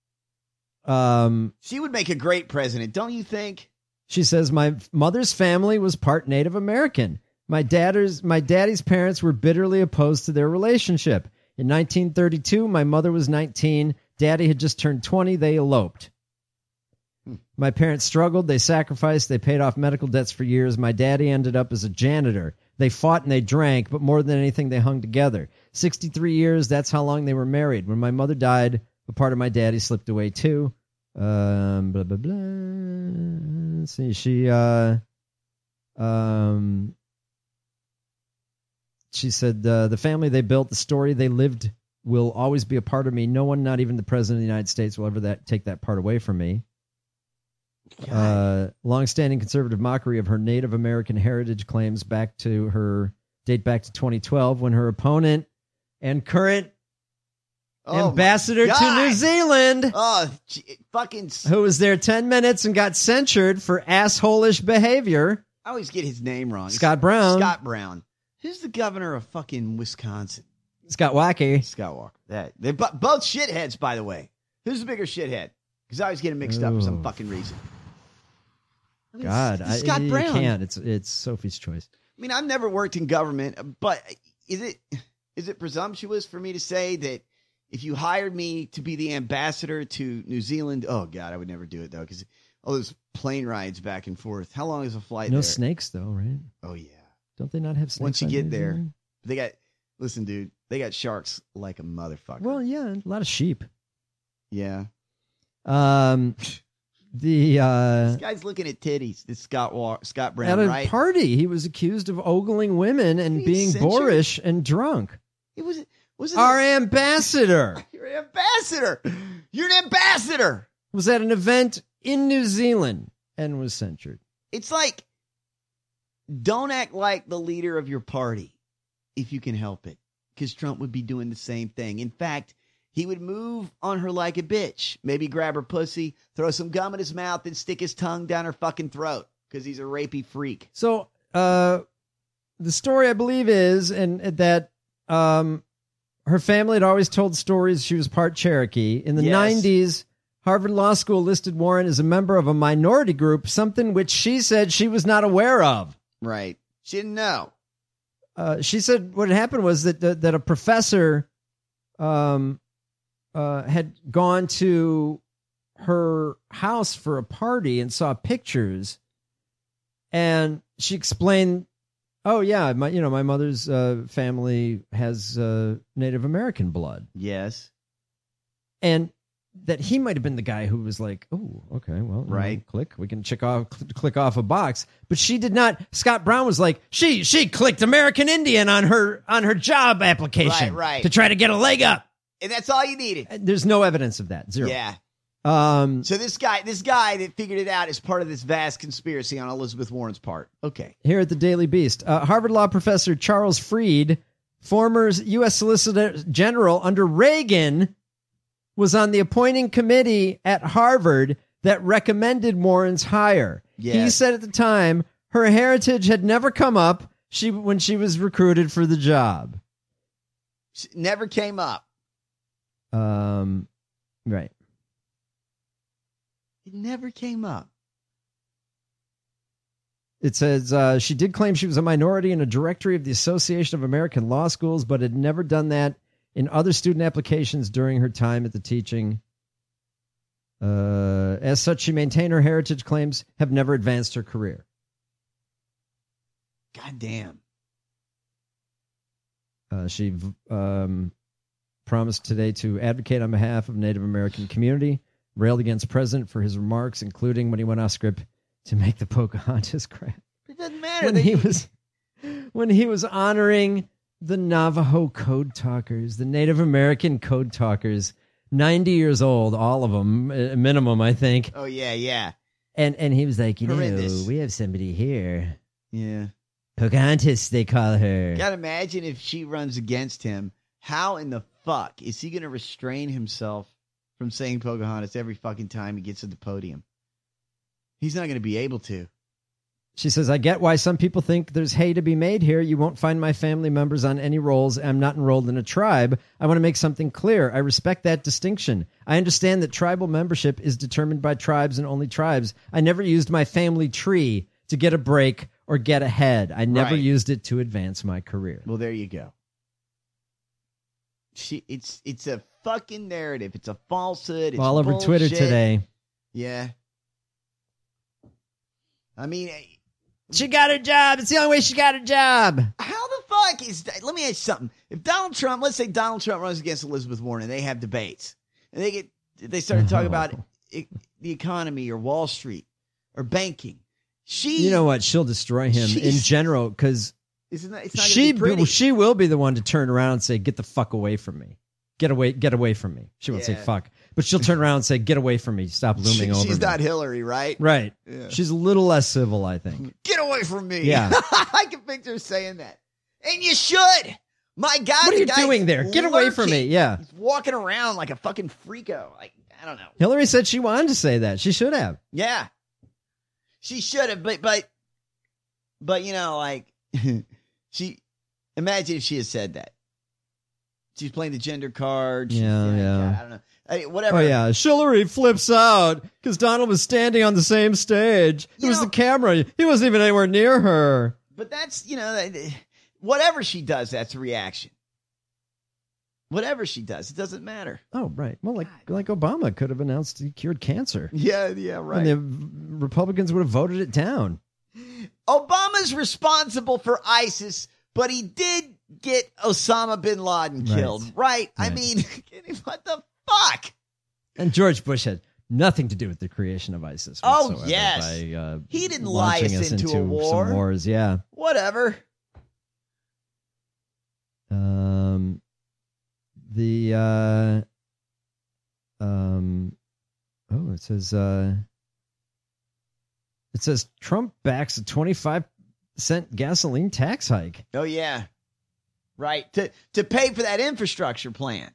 She would make a great president, don't you think? She says, my mother's family was part Native American. My daddy's parents were bitterly opposed to their relationship. In 1932, my mother was 19. Daddy had just turned 20. They eloped. My parents struggled. They sacrificed. They paid off medical debts for years. My daddy ended up as a janitor. They fought and they drank, but more than anything, they hung together. 63 years, that's how long they were married. When my mother died, a part of my daddy slipped away too. Blah, blah, blah. Let's see. She said, the family they built, the story they lived will always be a part of me. No one, not even the president of the United States, will ever take that part away from me. Long-standing conservative mockery of her Native American heritage claims date back to 2012 when her opponent and current ambassador to New Zealand, who was there 10 minutes and got censured for asshole-ish behavior. I always get his name wrong. Scott Brown. Scott Brown. Who's the governor of fucking Wisconsin? Scott Walker. Scott Walker. They're both shitheads, by the way. Who's the bigger shithead? Because I always get them mixed up for some fucking reason. I mean, God, Scott Brown. You can't. It's Sophie's choice. I mean, I've never worked in government, but is it presumptuous for me to say that if you hired me to be the ambassador to New Zealand, oh God, I would never do it though, because all those plane rides back and forth. How long is a flight? No there? Snakes though, right? Oh yeah. Don't they not have snakes? Once you get there, listen, dude, they got sharks like a motherfucker. Well, yeah, a lot of sheep. Yeah. This guy's looking at titties. This Scott Brown, at a right? party, he was accused of ogling women and being boorish and drunk. It was our ambassador. You're an ambassador. You're an ambassador. Was at an event in New Zealand and was censured. It's like, don't act like the leader of your party if you can help it, because Trump would be doing the same thing. In fact, he would move on her like a bitch. Maybe grab her pussy, throw some gum in his mouth, and stick his tongue down her fucking throat because he's a rapey freak. So the story, I believe, is that her family had always told stories she was part Cherokee. In the 90s, Harvard Law School listed Warren as a member of a minority group, something which she said she was not aware of. Right. She didn't know. She said what had happened was that a professor had gone to her house for a party and saw pictures, and she explained, "Oh yeah, my mother's family has Native American blood." Yes, and that he might have been the guy who was like, "Oh, okay, well, right, click, we can click off a box." But she did not. Scott Brown was like, she clicked American Indian on her job application, right, to try to get a leg up. And that's all you needed. There's no evidence of that. Zero. Yeah. So this guy that figured it out is part of this vast conspiracy on Elizabeth Warren's part. Okay. Here at the Daily Beast, Harvard Law professor Charles Freed, former U.S. Solicitor General under Reagan, was on the appointing committee at Harvard that recommended Warren's hire. Yes. He said at the time her heritage had never come up when she was recruited for the job. Never came up. Right. It never came up. It says she did claim she was a minority in a directory of the Association of American Law Schools, but had never done that in other student applications during her time at the teaching. As such, she maintained her heritage claims have never advanced her career. God damn. She promised today to advocate on behalf of Native American community, railed against President for his remarks, including when he went off script to make the Pocahontas crap. It doesn't matter. When he was honoring the Navajo code talkers, the Native American code talkers, 90 years old, all of them, minimum, I think. Oh, yeah. And he was like, Horrendous. we have somebody here. Yeah. Pocahontas, they call her. Gotta imagine if she runs against him, how in the fuck is he going to restrain himself from saying Pocahontas every fucking time he gets to the podium? He's not going to be able to. She says, I get why some people think there's hay to be made here. You won't find my family members on any rolls. I'm not enrolled in a tribe. I want to make something clear. I respect that distinction. I understand that tribal membership is determined by tribes and only tribes. I never used my family tree to get a break or get ahead. I never used it to advance my career. Well, there you go. It's a fucking narrative. It's a falsehood. It's all over bullshit. Twitter today. Yeah. I mean, she got her job. It's the only way she got her job. How the fuck is that? Let me ask you something. If Donald Trump, let's say Donald Trump runs against Elizabeth Warren and they have debates and they start talking about the economy or Wall Street or banking. You know what? She'll destroy him in general because she will be the one to turn around and say, "Get the fuck away from me. Get away from me." She won't say fuck, but she'll turn around and say, "Get away from me. Stop looming over me." She's not Hillary, right? Right. Yeah. She's a little less civil, I think. Get away from me. Yeah. I can picture her saying that. And you should. My God. What are you doing there? Get away from me. Yeah. He's walking around like a fucking freako. Like, I don't know. Hillary said she wanted to say that. She should have. Yeah. She should have, but you know, like, imagine if she had said that. She's playing the gender card. Yeah. I don't know. Whatever. Oh, yeah. Hillary flips out because Donald was standing on the same stage. It was the camera. He wasn't even anywhere near her. But that's, whatever she does, that's a reaction. Whatever she does, it doesn't matter. Oh, right. Well, like Obama could have announced he cured cancer. Yeah, right. And the Republicans would have voted it down. Obama's responsible for ISIS, but he did get Osama bin Laden killed, right? I mean, what the fuck? And George Bush had nothing to do with the creation of ISIS. Oh, yes. By, he didn't lie us into a war. Some wars, yeah. Whatever. It says Trump backs a 25-cent gasoline tax hike. Oh, yeah. Right. To pay for that infrastructure plan.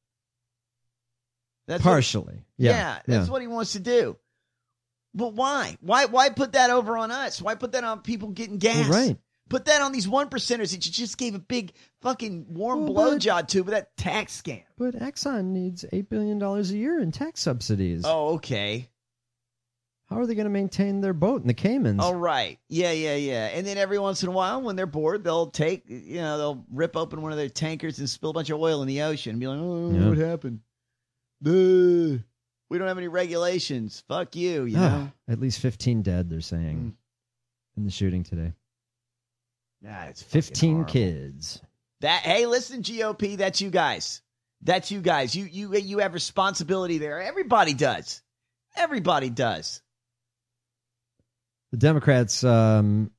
That's partially. That's what he wants to do. But why? Why put that over on us? Why put that on people getting gas? Well, right. Put that on these 1%ers that you just gave a big fucking warm blowjob to with that tax scam. But Exxon needs $8 billion a year in tax subsidies. Oh, okay. How are they going to maintain their boat in the Caymans? Oh, right. Yeah. And then every once in a while, when they're bored, they'll they'll rip open one of their tankers and spill a bunch of oil in the ocean and be like, what happened? We don't have any regulations. Fuck you, you know? At least 15 dead, they're saying, in the shooting today. Nah, it's 15 horrible. kids. Hey, listen, GOP, that's you guys. That's you guys. You have responsibility there. Everybody does. Everybody does. The Democrats have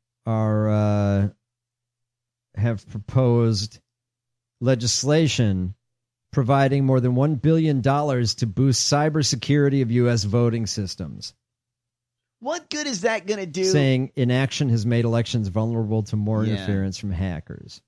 proposed legislation providing more than $1 billion to boost cybersecurity of U.S. voting systems. What good is that going to do? Saying inaction has made elections vulnerable to more interference from hackers.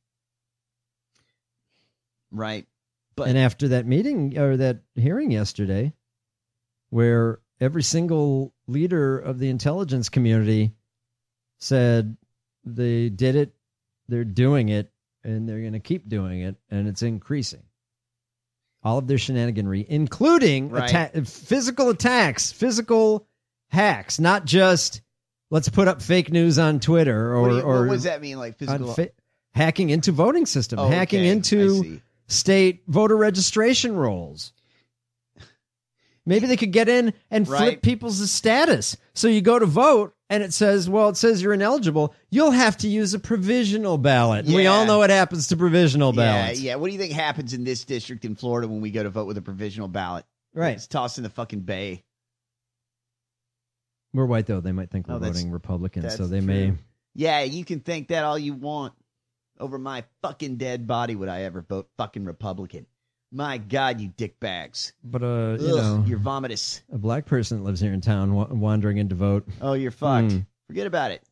Right. And after that meeting or that hearing yesterday, where every single leader of the intelligence community said they did it, they're doing it, and they're going to keep doing it, and it's increasing. All of their shenaniganry, including physical attacks, physical hacks, not just let's put up fake news on Twitter or what does that mean? Like physical hacking into voting system, hacking into state voter registration rolls. Maybe they could get in and flip people's status. So you go to vote and it says you're ineligible. You'll have to use a provisional ballot. And we all know what happens to provisional ballots. Yeah. What do you think happens in this district in Florida when we go to vote with a provisional ballot? Right. It's tossed in the fucking bay. We're white, though. They might think we're voting Republican, so they may. Yeah, you can think that all you want. Over my fucking dead body would I ever vote fucking Republican. My God, you dickbags. But, you know. You're vomitous. A black person that lives here in town wandering in to vote. Oh, you're fucked. Forget about it.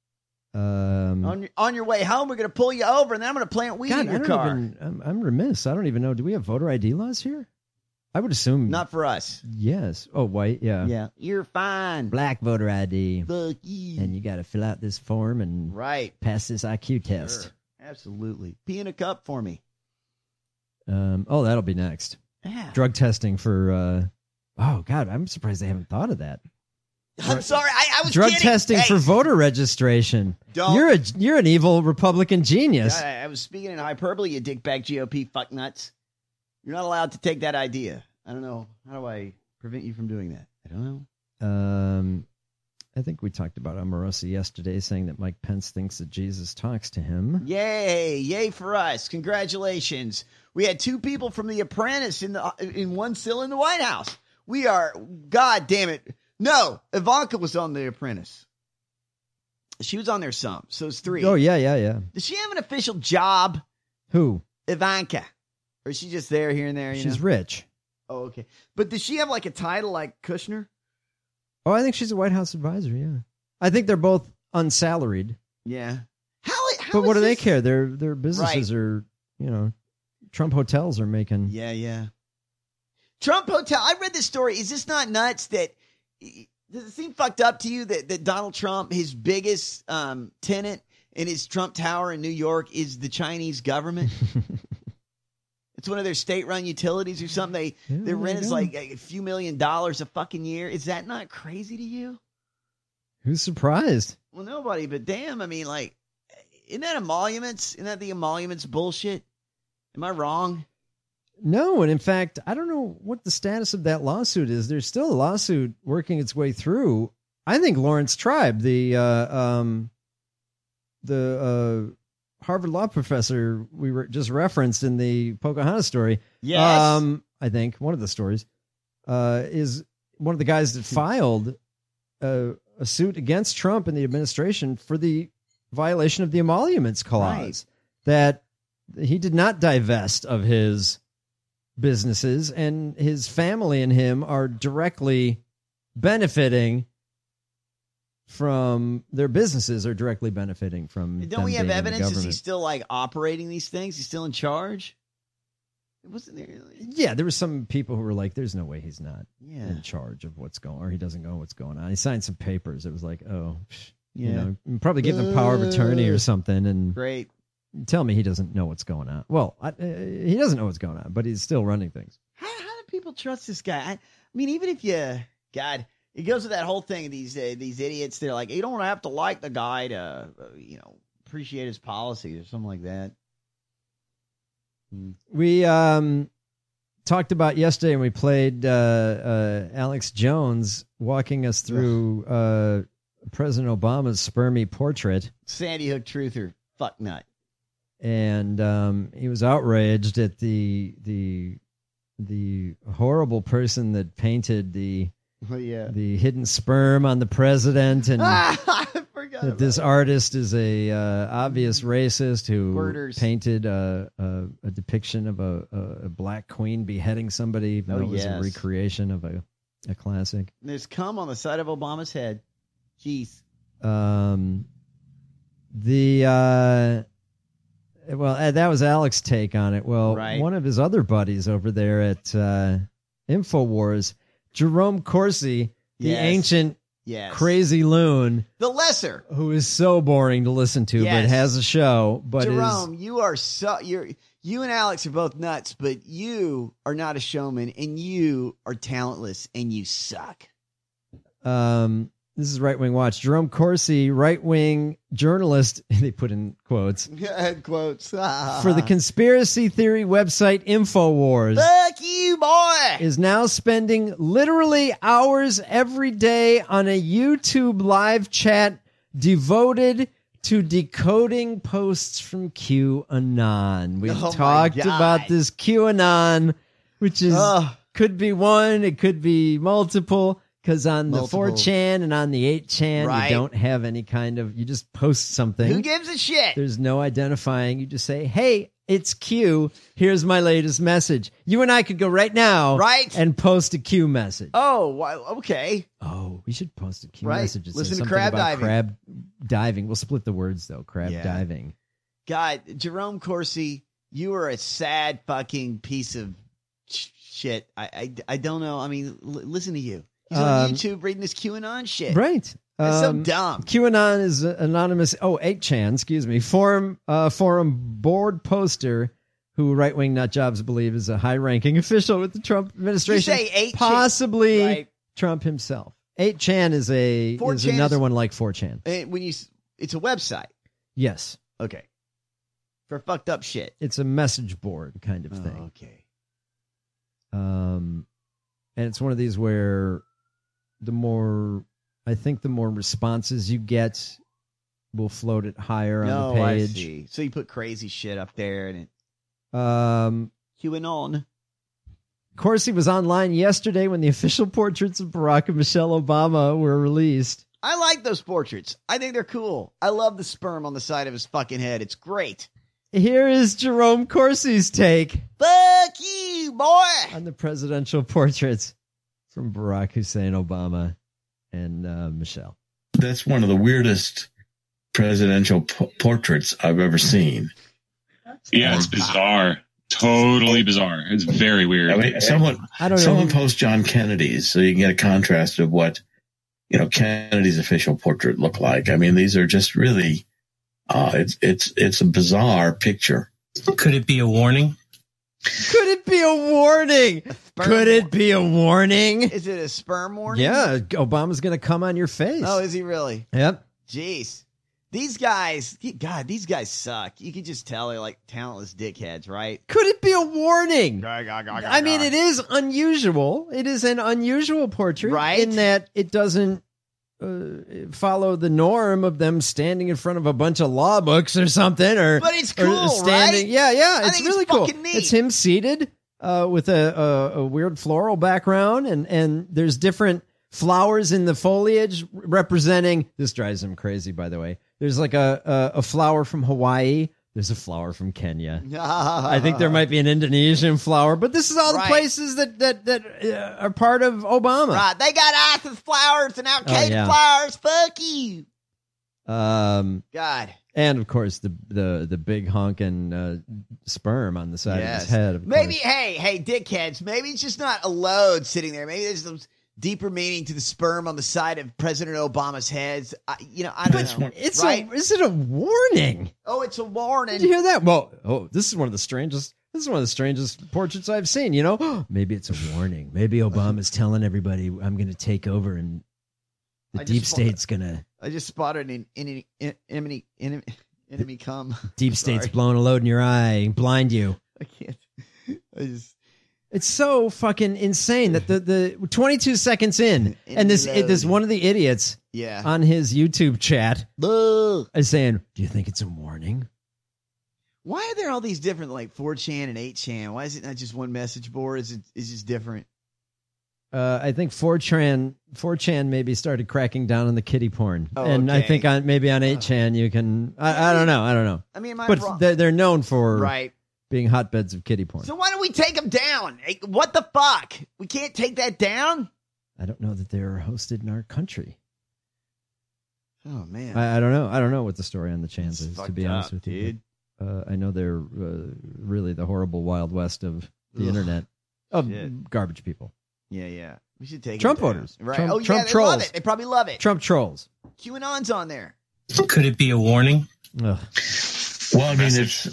On your way home, we're going to pull you over, and then I'm going to plant weed in your car. I'm remiss. I don't even know. Do we have voter ID laws here? I would assume. Not for us. Yes. Oh, white, yeah. Yeah. You're fine. Black voter ID. Fuck you. And you got to fill out this form and pass this IQ test. Sure. Absolutely. Pee in a cup for me. That'll be next. Yeah. Drug testing for, oh, God, I'm surprised they haven't thought of that. I'm sorry, I was drug kidding. testing for voter registration. You're an evil Republican genius. God, I was speaking in hyperbole, you dickbag GOP fucknuts. You're not allowed to take that idea. I don't know. How do I prevent you from doing that? I don't know. I think we talked about Omarosa yesterday, saying that Mike Pence thinks that Jesus talks to him. Yay for us. Congratulations. We had 2 people from The Apprentice in one still in the White House. We are, God damn it. No, Ivanka was on The Apprentice. She was on there some, so it's 3. Oh, yeah. Does she have an official job? Who? Ivanka. Or is she just there here and there? She's rich. Oh, okay. But does she have like a title like Kushner? Oh, I think she's a White House advisor, yeah. I think they're both unsalaried. Yeah. But what do they care? Their businesses are, Trump hotels are making. Yeah. Trump Hotel. I read this story. Is this not nuts that... Does it seem fucked up to you that Donald Trump, his biggest tenant in his Trump Tower in New York is the Chinese government? It's one of their state-run utilities or something. Their rent is like a few $1 million a fucking year. Is that not crazy to you? Who's surprised? Well, nobody, but damn, I mean, like, isn't that emoluments? Isn't that the emoluments bullshit? Am I wrong? No, and in fact, I don't know what the status of that lawsuit is. There's still a lawsuit working its way through. I think Lawrence Tribe, the Harvard law professor we were just referenced in the Pocahontas story. Yes. I think one of the stories is one of the guys that filed a suit against Trump and the administration for the violation of the emoluments clause, that he did not divest of his businesses, and his family and him are directly benefiting from their businesses are directly benefiting from. Don't we have evidence? Is he still like operating these things? He's still in charge? Wasn't there? Yeah, there were some people who were like, "There's no way he's not in charge of what's going, or he doesn't know what's going on." He signed some papers. It was like, probably give him power of attorney or something. And great. Tell me he doesn't know what's going on. Well, he doesn't know what's going on, but he's still running things. How do people trust this guy? I mean, even if it goes to that whole thing. These idiots, they're like, you don't have to like the guy to, appreciate his policies or something like that. We talked about yesterday, and we played Alex Jones walking us through President Obama's spermy portrait. Sandy Hook truther, fuck nut. And he was outraged at the horrible person that painted the hidden sperm on the president, and I forgot that this artist is a obvious racist who painted a depiction of a black queen beheading somebody, even though it was a recreation of a classic. There's cum on the side of Obama's head. Jeez. Well, that was Alex's take on it. Well, one of his other buddies over there at InfoWars, Jerome Corsi, the ancient crazy loon, the lesser, who is so boring to listen to, but has a show. But Jerome, you are you and Alex are both nuts, but you are not a showman, and you are talentless, and you suck. This is Right Wing Watch. Jerome Corsi, right-wing journalist, they put in quotes. Quotes. For the conspiracy theory website InfoWars. Fuck you, boy! Is now spending literally hours every day on a YouTube live chat devoted to decoding posts from QAnon. We've talked about this QAnon, which is could be one, it could be multiple. Because on the Multiple. 4chan and on the 8chan, Right. you don't have any kind of, you just post something. Who gives a shit? There's no identifying. You just say, hey, it's Q. Here's my latest message. You and I could go right now and post a Q message. Oh, okay. Oh, we should post a Q Right. message. That Listen says to something crab about diving. crab diving. We'll split the words, though. Crab Yeah. diving. God, Jerome Corsi, you are a sad fucking piece of shit. I don't know. I mean, listen to you. He's on YouTube reading this QAnon shit. Right. It's so dumb. QAnon is anonymous. 8chan, excuse me. Forum board poster who right-wing nut jobs believe is a high-ranking official with the Trump administration. You say 8chan, possibly right. Trump himself. 8chan is 4chan another is- one like 4chan. It's a website. Yes. Okay. For fucked up shit. It's a message board kind of thing. Okay. And it's one of these where the more responses you get will float it higher on the page. I see. So you put crazy shit up there and it QAnon. Corsi was online yesterday when the official portraits of Barack and Michelle Obama were released. I like those portraits. I think they're cool. I love the sperm on the side of his fucking head. It's great. Here is Jerome Corsi's take Fuck you, boy. on the presidential portraits from Barack Hussein Obama and Michelle. That's one of the weirdest presidential portraits I've ever seen. Yeah, it's bizarre. Totally bizarre. It's very weird. I mean, someone post John Kennedy's so you can get a contrast of what, Kennedy's official portrait looked like. I mean, these are just really, it's a bizarre picture. Could it be a warning? Could it be a warning? Could it be a warning? Is it a sperm warning? Yeah, Obama's going to come on your face. Oh, is he really? Yep. Jeez. These guys suck. You can just tell they're like talentless dickheads, right? Could it be a warning? I mean, it is unusual. It is an unusual portrait, right? In that it doesn't follow the norm of them standing in front of a bunch of law books or something, but it's cool, standing. right? Yeah, I it's think really it's cool. fucking neat. It's him seated with a weird floral background, and there's different flowers in the foliage representing. This drives him crazy, by the way. There's like a flower from Hawaii. There's a flower from Kenya. I think there might be an Indonesian flower, but this is all the places that are part of Obama. Right. They got Isis flowers and Al-Qaeda flowers. Fuck you. God. And of course the big honking sperm on the side of his head. Of maybe, course. hey, dickheads. Maybe it's just not a load sitting there. Maybe there's some deeper meaning to the sperm on the side of President Obama's head. I don't know. Is it a warning? Oh, it's a warning. Did you hear that? Well, this is one of the strangest portraits I've seen. Maybe it's a warning. Maybe Obama's telling everybody, I'm going to take over and the deep state's going to. I just spotted an enemy come. Deep state's blowing a load in your eye and blind you. I can't. It's so fucking insane that the 22 seconds in, and there's one of the idiots on his YouTube chat is saying, do you think it's a warning? Why are there all these different, like 4chan and 8chan? Why is it not just one message board? Is just different? I think 4chan maybe started cracking down on the kiddie porn. And I think maybe on 8chan you can, I don't know. I mean, but they're known for being hotbeds of kiddie porn. So why don't we take them down? Hey, what the fuck? We can't take that down? I don't know that they're hosted in our country. Oh, man. I don't know. I don't know what the story on the chans is, to be honest up, with you. dude. I know they're really the horrible Wild West of the internet. Of garbage people. Yeah. We should take Trump them down. voters. Right. Trump They trolls. love it. They probably love it. Trump trolls. QAnon's on there. Could it be a warning? Well, I mean,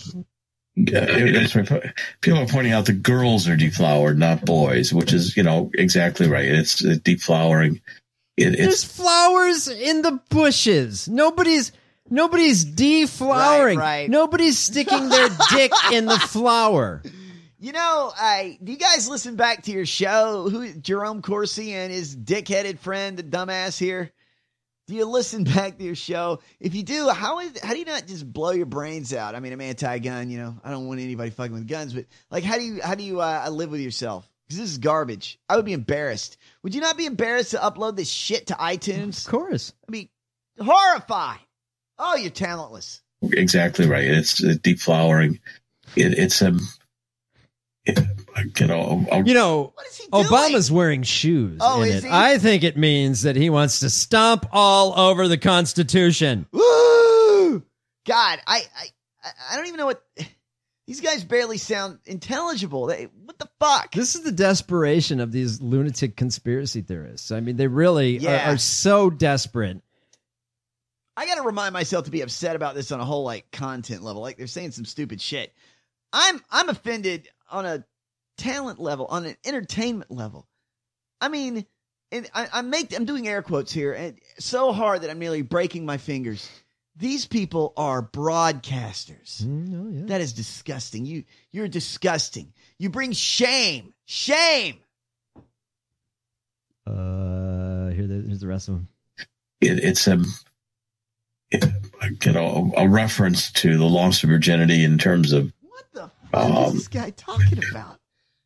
people are pointing out the girls are deflowered, not boys, which is, exactly right. It's deflowering. There's flowers in the bushes. Nobody's deflowering. Right. Nobody's sticking their dick in the flower. Do you guys listen back to your show? Jerome Corsi and his dickheaded friend, the dumbass here? Do you listen back to your show? If you do, how do you not just blow your brains out? I mean, I'm anti-gun, I don't want anybody fucking with guns, but like, how do you live with yourself? because this is garbage. I would be embarrassed. Would you not be embarrassed to upload this shit to iTunes? Of course. I'd be horrified. Oh, you're talentless. Exactly right. It's deflowering. It's Obama's wearing shoes. Oh, in is it. he? I think it means that he wants to stomp all over the Constitution. Woo! God, I don't even know what these guys barely sound intelligible. What the fuck? This is the desperation of these lunatic conspiracy theorists. I mean, they really are so desperate. I got to remind myself to be upset about this on a whole like content level. Like they're saying some stupid shit. I'm offended on a talent level, on an entertainment level. I mean, and I'm doing air quotes here, and so hard that I'm nearly breaking my fingers. These people are broadcasters. That is disgusting. You're disgusting. You bring shame. Shame. Here's the rest of them. It's a reference to the loss of virginity in terms of what the fuck is this guy talking about?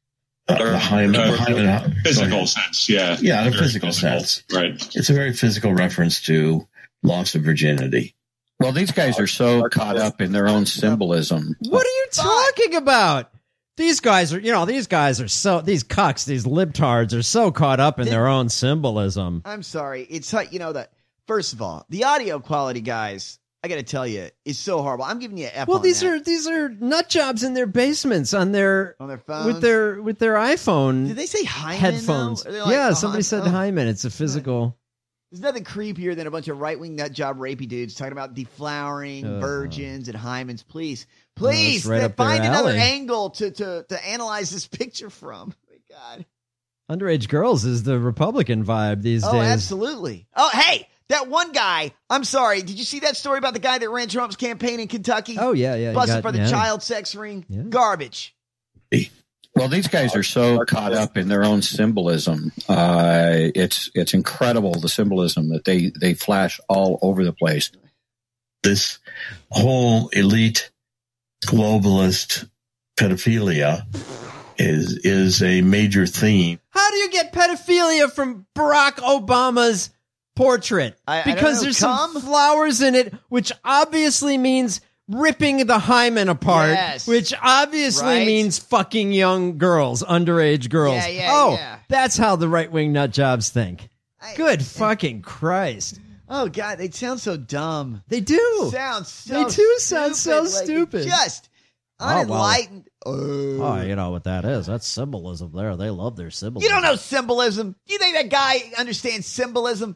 The physical sense, yeah. Yeah, in a physical sense. Right. It's a very physical reference to loss of virginity. Well, these guys are so caught up in their own symbolism. What are you talking about? These guys are, these cucks, these libtards are so caught up in their own symbolism. I'm sorry. It's like, that, first of all, the audio quality, guys, I got to tell you, is so horrible. I'm giving you an F on these that. are nut jobs in their basements on their phones with their iPhone. Did they say Hyman? Headphones? Like, somebody said Hyman. It's a physical. There's nothing creepier than a bunch of right-wing nut job rapey dudes talking about deflowering virgins and hymens. Please, right find another angle to analyze this picture from. Oh my God. Underage girls is the Republican vibe these days. Oh, absolutely. Oh, hey, that one guy. I'm sorry. Did you see that story about the guy that ran Trump's campaign in Kentucky? Oh, yeah. Busted for the child sex ring. Yeah. Garbage. Well, these guys are so caught up in their own symbolism. It's incredible, the symbolism that they flash all over the place. This whole elite globalist pedophilia is a major theme. How do you get pedophilia from Barack Obama's portrait? Because there's some flowers in it, which obviously means ripping the hymen apart, which obviously means fucking young girls, underage girls. That's how the right-wing nut jobs think. Good fucking Christ. Oh, God, they sound so dumb. They do. Sound so They do sound so stupid. Just unenlightened. Oh, you know what that is. That's symbolism there. They love their symbolism. You don't know symbolism. You think that guy understands symbolism?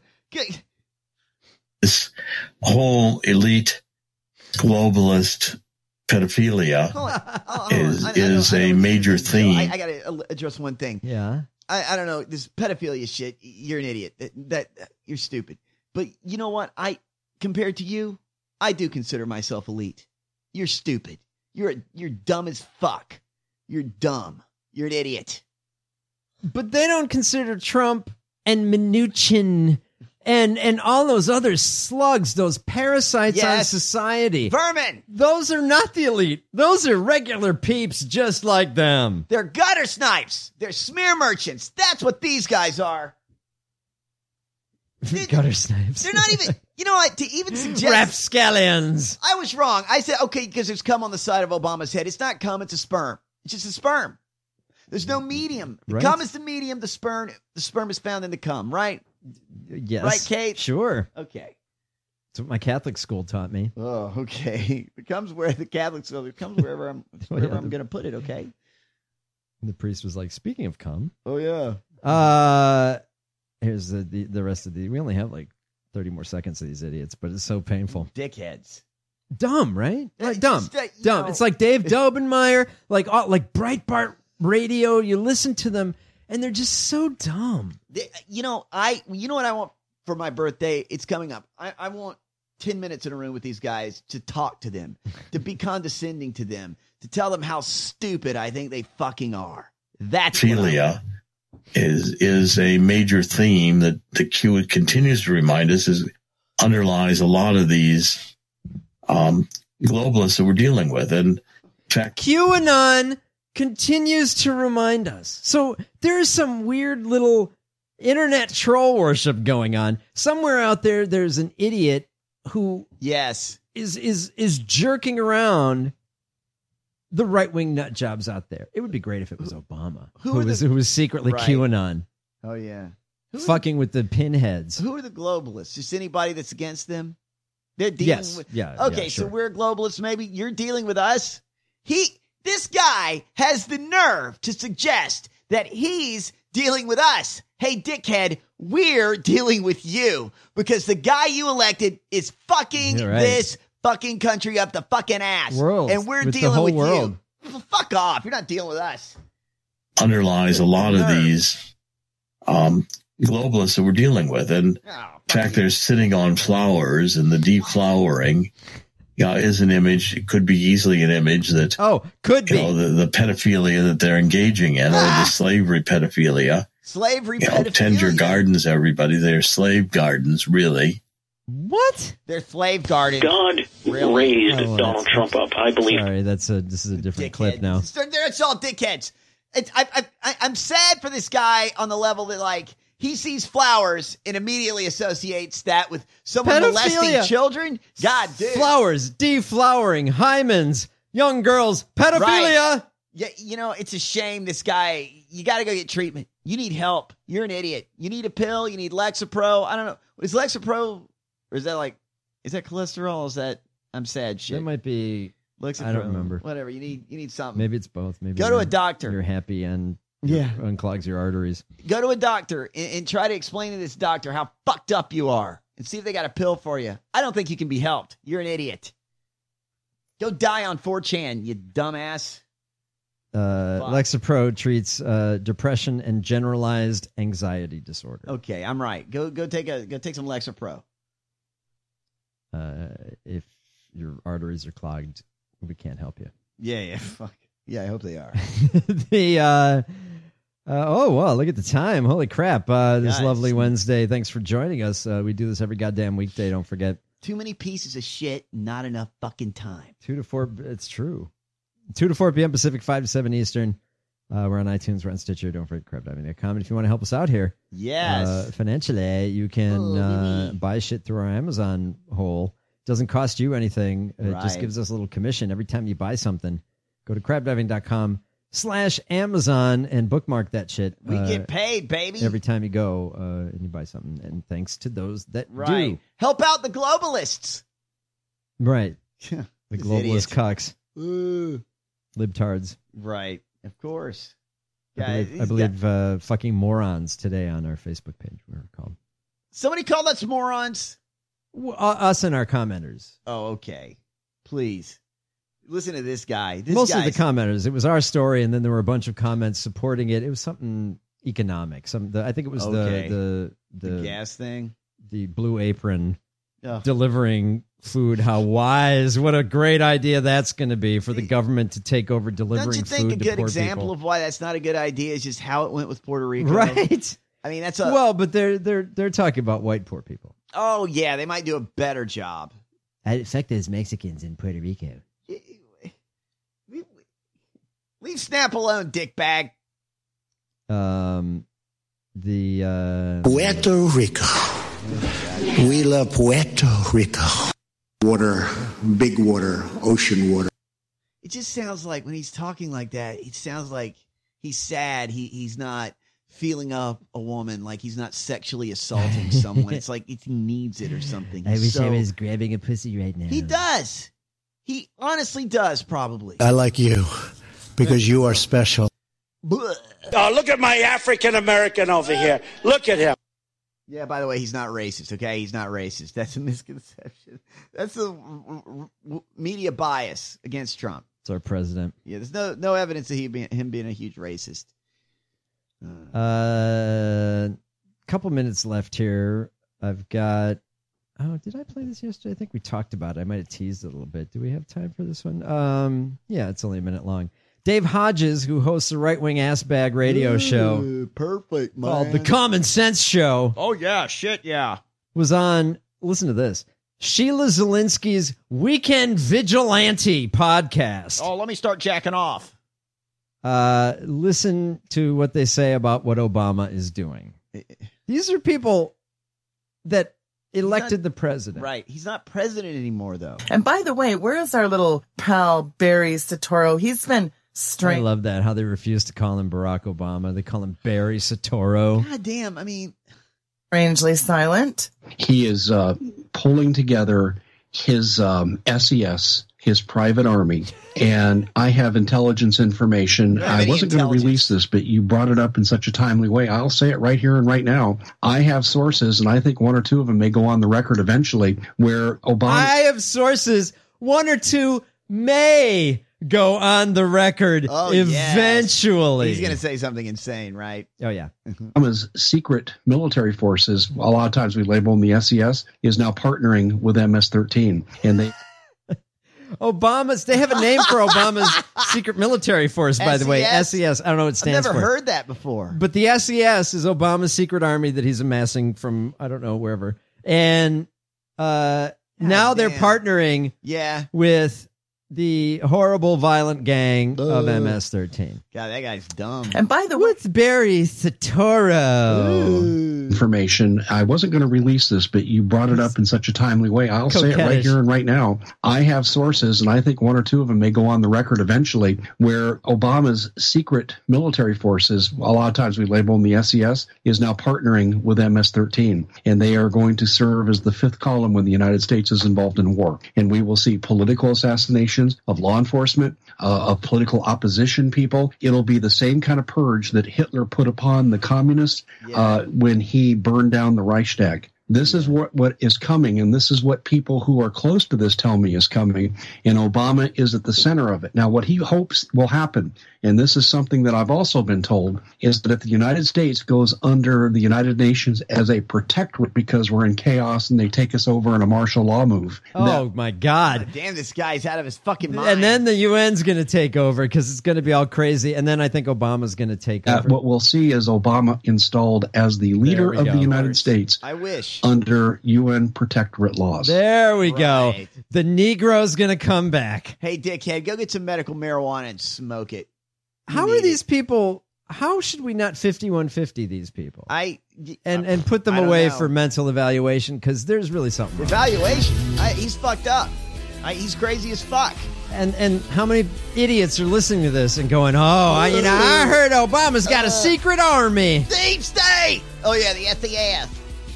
This whole elite globalist pedophilia is a major theme. I got to address one thing. Yeah. I don't know. This pedophilia shit, you're an idiot. That you're stupid. But you know what? Compared to you, I do consider myself elite. You're stupid. You're dumb as fuck. You're dumb. You're an idiot. But they don't consider Trump and Mnuchin and all those other slugs, those parasites on society. Vermin! Those are not the elite. Those are regular peeps just like them. They're gutter snipes. They're smear merchants. That's what these guys are. Gutter snipes. They're not even, you know what, to even suggest. Rapscallions. I was wrong. I said, okay, because there's cum on the side of Obama's head. It's not cum, it's a sperm. It's just a sperm. There's no medium. The cum is the medium. The sperm is found in the cum, right? Yes. Right, Kate? Sure. Okay. That's what my Catholic school taught me. Oh, okay. It comes where the Catholic school. It comes wherever I'm going to put it, okay? The priest was like, speaking of cum. Oh, yeah. Here's the rest of the. We only have like 30 more seconds of these idiots, but it's so painful. Dickheads. Dumb, right? Like, dumb. Just, dumb. It's like Dave Dobenmeyer, like Breitbart Radio. You listen to them, and they're just so dumb. You know what I want for my birthday? It's coming up. I want 10 minutes in a room with these guys to talk to them, to be condescending to them, to tell them how stupid I think they fucking are. That's pedophilia is a major theme that the Q continues to remind us underlies a lot of these globalists that we're dealing with. And in fact, QAnon continues to remind us. So there's some weird little internet troll worship going on. Somewhere out there, there's an idiot who is jerking around the right-wing nut jobs out there. It would be great if it was Obama, who was secretly QAnon. Oh, yeah. Fucking with the pinheads. Who are the globalists? Just anybody that's against them? They're dealing with... Okay, so we're globalists. Maybe you're dealing with us? This guy has the nerve to suggest that he's dealing with us. Hey, dickhead, we're dealing with you because the guy you elected is fucking this fucking country up the fucking ass. And we're dealing with you. Well, fuck off. You're not dealing with us. Underlies a lot of these globalists that we're dealing with. And in fact, they're sitting on flowers, and the deflowering is an image. It could be easily an image that could be the pedophilia that they're engaging in, or the slavery pedophilia. Slavery pedophilia. Tend your gardens, everybody. They're slave gardens, really. What? They're slave gardens. God raised Donald Trump up, I believe. Sorry, this is a different clip now. It's all dickheads. I'm sad for this guy on the level that, like, he sees flowers and immediately associates that with someone molesting children. God, dude. Flowers, deflowering, hymens, young girls, pedophilia. Right. Yeah, it's a shame this guy, you got to go get treatment. You need help. You're an idiot. You need a pill. You need Lexapro. I don't know. Is Lexapro, or is that cholesterol? Is that, I'm sad shit. That might be, Lexapro. I don't remember. Whatever. You need something. Maybe it's both. Maybe go to a doctor. You're happy and unclogs your arteries. Go to a doctor and try to explain to this doctor how fucked up you are and see if they got a pill for you. I don't think you can be helped. You're an idiot. Go die on 4chan, you dumbass. Lexapro treats depression and generalized anxiety disorder. Okay, I'm right. Go take some Lexapro. If your arteries are clogged, we can't help you. Yeah, fuck. Yeah, I hope they are. Wow, look at the time. Holy crap. This lovely Wednesday. Thanks for joining us. We do this every goddamn weekday. Don't forget. Too many pieces of shit, not enough fucking time. 2 to 4, it's true. 2 to 4 p.m. Pacific, 5 to 7 Eastern. We're on iTunes, we're on Stitcher. Don't forget crabdiving.com. And if you want to help us out here, financially, you can buy shit through our Amazon hole. Doesn't cost you anything. It just gives us a little commission every time you buy something. Go to crabdiving.com/Amazon and bookmark that shit. We get paid, baby. Every time you go and you buy something. And thanks to those that do. Help out the globalists. Right. The globalist idiots. cucks. Libtards. Right. Of course. I believe fucking morons today on our Facebook page we were called. Somebody called us morons? Us and our commenters. Oh, okay. Please. Listen to this guy. Mostly the commenters. It was our story, and then there were a bunch of comments supporting it. It was something economic. I think it was the gas thing, the Blue Apron delivering food. How wise! What a great idea that's going to be for the government to take over delivering food to poor people. Don't you think a good example of why that's not a good idea is just how it went with Puerto Rico? Right. I mean, that's but they're talking about white poor people. Oh yeah, they might do a better job. Fuck those Mexicans in Puerto Rico. Leave Snap alone, dickbag. Puerto Rico. We love Puerto Rico. Water, big water, ocean water. It just sounds like when he's talking like that, it sounds like he's sad. He's not feeling up a woman, like he's not sexually assaulting someone. It's like he needs it or something. I wish I was grabbing a pussy right now. He does. He honestly does, probably. I like you because you are special. Oh, look at my African American over here. Look at him. Yeah, by the way, he's not racist, okay? He's not racist. That's a misconception. That's a media bias against Trump. It's our president. Yeah, there's no evidence of him being a huge racist. Couple minutes left here. I've got... Oh, did I play this yesterday? I think we talked about it. I might have teased it a little bit. Do we have time for this one? Yeah, it's only a minute long. Dave Hodges, who hosts a right-wing ass-bag radio show. Perfect, man. Called The Common Sense Show. Oh, yeah. Shit, yeah. Was on, listen to this, Sheila Zielinski's Weekend Vigilante podcast. Oh, let me start jacking off. listen to what they say about what Obama is doing. These are people that elected the president. Right. He's not president anymore, though. And by the way, where is our little pal, Barry Soetoro? He's been I love that, how they refuse to call him Barack Obama. They call him Barry Soetoro. God damn. I mean, strangely silent. He is pulling together his SES, his private army, and I have intelligence information. I wasn't going to release this, but you brought it up in such a timely way. I'll say it right here and right now. I have sources, and I think one or two of them may go on the record eventually, where Obama... I have sources. One or two may go on the record eventually. Yes. He's going to say something insane, right? Oh, yeah. Obama's secret military forces, a lot of times we label them the SES, is now partnering with MS-13. And they... they have a name for Obama's secret military force, by the way. SES. I don't know what it stands for. I've never heard that before. But the SES is Obama's secret army that he's amassing from, I don't know, wherever. And now they're partnering with the horrible, violent gang of MS-13. God, that guy's dumb. And by the way, what's Barry Soetoro? Information. I wasn't going to release this, but you brought it up in such a timely way. I'll say it right here and right now. I have sources, and I think one or two of them may go on the record eventually, where Obama's secret military forces, a lot of times we label them the SES, is now partnering with MS-13. And they are going to serve as the fifth column when the United States is involved in war. And we will see political assassinations of law enforcement, of political opposition people. It'll be the same kind of purge that Hitler put upon the communists when he burned down the Reichstag. This is what is coming, and this is what people who are close to this tell me is coming, and Obama is at the center of it. Now, what he hopes will happen, and this is something that I've also been told, is that if the United States goes under the United Nations as a protectorate because we're in chaos and they take us over in a martial law move. My God. Damn, this guy's out of his fucking mind. And then the UN's going to take over because it's going to be all crazy, and then I think Obama's going to take over. What we'll see is Obama installed as the leader of the United States. I wish. Under UN protectorate laws. There we go. The Negro's going to come back. Hey, dickhead, go get some medical marijuana and smoke it. How are these people? How should we not 5150 these people? And put them away for mental evaluation, because there's really something wrong. Evaluation? He's fucked up. He's crazy as fuck. And how many idiots are listening to this and going, I heard Obama's got a secret army. Deep state. Oh yeah, the SES.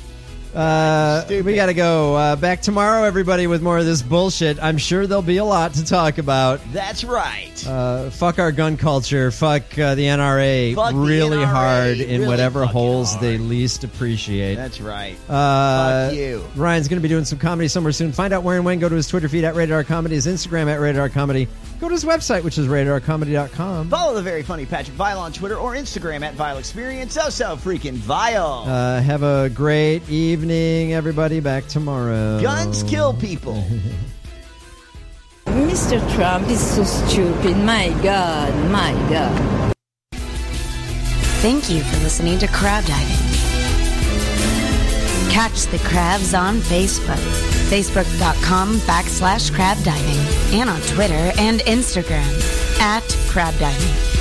We got to go back tomorrow, everybody, with more of this bullshit. I'm sure there'll be a lot to talk about. That's right. Fuck our gun culture. Fuck the NRA really hard in whatever holes they least appreciate. That's right. Fuck you. Ryan's going to be doing some comedy somewhere soon. Find out where and when. Go to his Twitter feed at Rated R Comedy, his Instagram at Rated R Comedy. Go to his website, which is RatedRComedy.com. Follow the very funny Patrick Vile on Twitter or Instagram at Vile Experience. So freaking vile. Have a great evening, everybody. Back tomorrow. Guns kill people. Mr. Trump is so stupid. My God. Thank you for listening to Crab Diving. Catch the crabs on Facebook. Facebook.com/crab diving. And on Twitter and Instagram @crab diving.